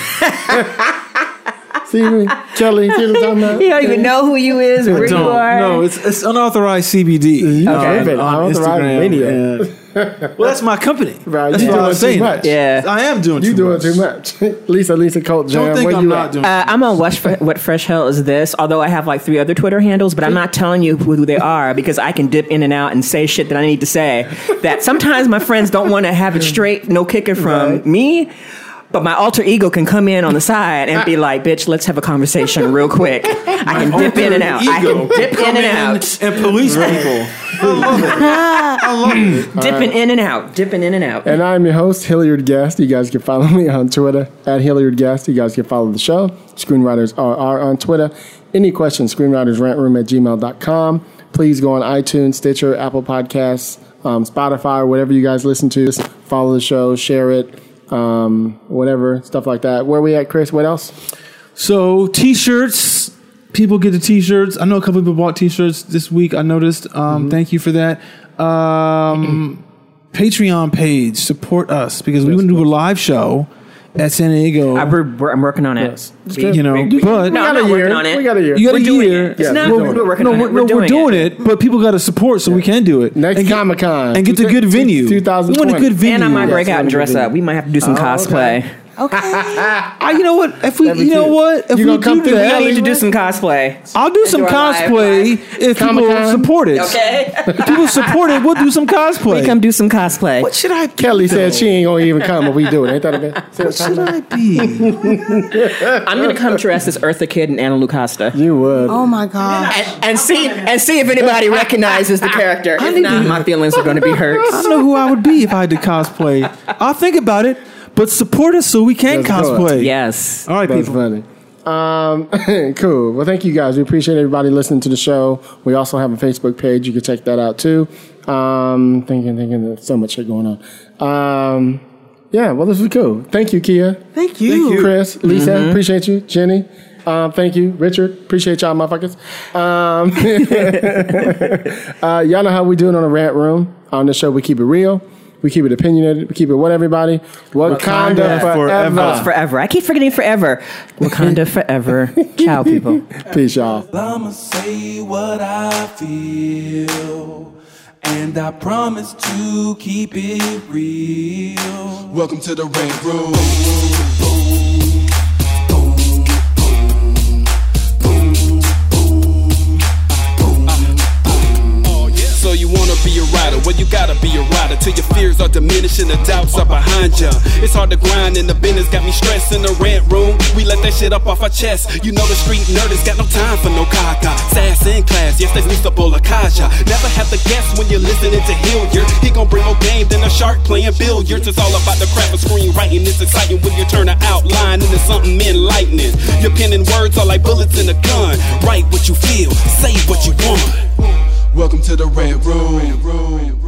See me? Kelly, see what I'm talking about? You don't even know who you is, where you Don't. are. No, it's it's Unauthorized C B D. You on- tripping. on Unauthorized Instagram. media. Yeah. Well, that's my company. Right, That's you what doing I'm too saying. much. Yeah. I am doing You too doing much. too much. Lisa, Lisa Colt Jam. Don't think where I'm you not at? doing Uh, I'm on What, Fre- what Fresh Hell Is This, although I have like three other Twitter handles, but I'm not telling you who they are because I can dip in and out and say shit that I need to say. That sometimes my friends don't want to have it straight, no kicker from Right. me. But my alter ego can come in on the side and be like, bitch, let's have a conversation real quick. I can dip in and out. I can dip in and out. And police people. I love it. I love it. Dipping in and out. Dipping in and out. And I'm your host, Hilliard Guest. You guys can follow me on Twitter at Hilliard Guest. You guys can follow the show. Screenwriters are, are on Twitter. Any questions, screenwritersrantroom at gmail dot com. Please go on iTunes, Stitcher, Apple Podcasts, um, Spotify, whatever you guys listen to. Follow the show, share it, um, whatever, stuff like that. Where we at, Chris? What else? So t-shirts, people get the t-shirts. I know a couple people bought t-shirts this week. I noticed. Um, Mm-hmm. Thank you for that. Um, Patreon page, support us because we want to do a live show at San Diego. I, we're, we're, I'm working on it. Yes. We- you know, we- but no, We got I'm a not year. working on it. We got a year. you got We're a doing year. it. It's Yeah, not, we're we're, doing we're it. working No, on we're, it. no, We're we're doing doing it, but people got to support so we can do it. Next and get, Comic Con. and get a good venue. two thousand We want twenty. a good venue. And I might break Yes, out and we're dress gonna up. do We might have to do some Oh, cosplay. okay. Okay. Ah, you know what? If we, That'd be you know cute. what? If You we gonna come do through I that, need to do some cosplay. I'll do some do our live cosplay if people Comic-Con. support it. Okay? If people support it, we'll do some cosplay. We come do some cosplay. What should I be? Kelly said she ain't gonna even come if we do it. Ain't that a bit? What should I be? I'm going to come dressed as Eartha Kitt and Anna Lucasta. You would. Oh my gosh. And, and see and see if anybody recognizes the character. If not, my feelings are going to be hurt. I don't know who I would be if I had to cosplay. I'll think about it, but support us so we can Let's do it. cosplay. Yes. All right, That's people. funny. Um, cool. Well, thank you guys. We appreciate everybody listening to the show. We also have a Facebook page. You can check that out too. Um, thinking, thinking, there's so much shit going on. Um, yeah. Well, this was cool. Thank you, Kia. Thank you. Thank you, Chris, Lisa. Appreciate you, Jenny. Um, thank you, Richard. Appreciate y'all, motherfuckers. Um, uh, y'all know how we do it on the Rant Room. On this show, we keep it real. We keep it opinionated. We keep it what, everybody? Wakanda, Wakanda forever. forever. Oh, it's forever. I keep forgetting forever. Wakanda forever. Ciao, people. Peace, y'all. I'ma say what I feel, and I promise to keep it real. Welcome to the Rant Room. So you wanna be a rider? Well, you gotta be a rider till your fears are diminishing, the doubts are behind ya. It's hard to grind and the business got me stressed in the rent room. We let that shit up off our chest. You know the street nerd has got no time for no caca. Sass in class, yes, that's Lisa Bolakaja. Never have to guess when you're listening to Hilliard. He gon' bring more game than a shark playing billiards. It's all about the craft of screenwriting. It's exciting when you turn an outline into something enlightening. Your pen and words are like bullets in a gun. Write what you feel, say what you want. Welcome to the Red Room.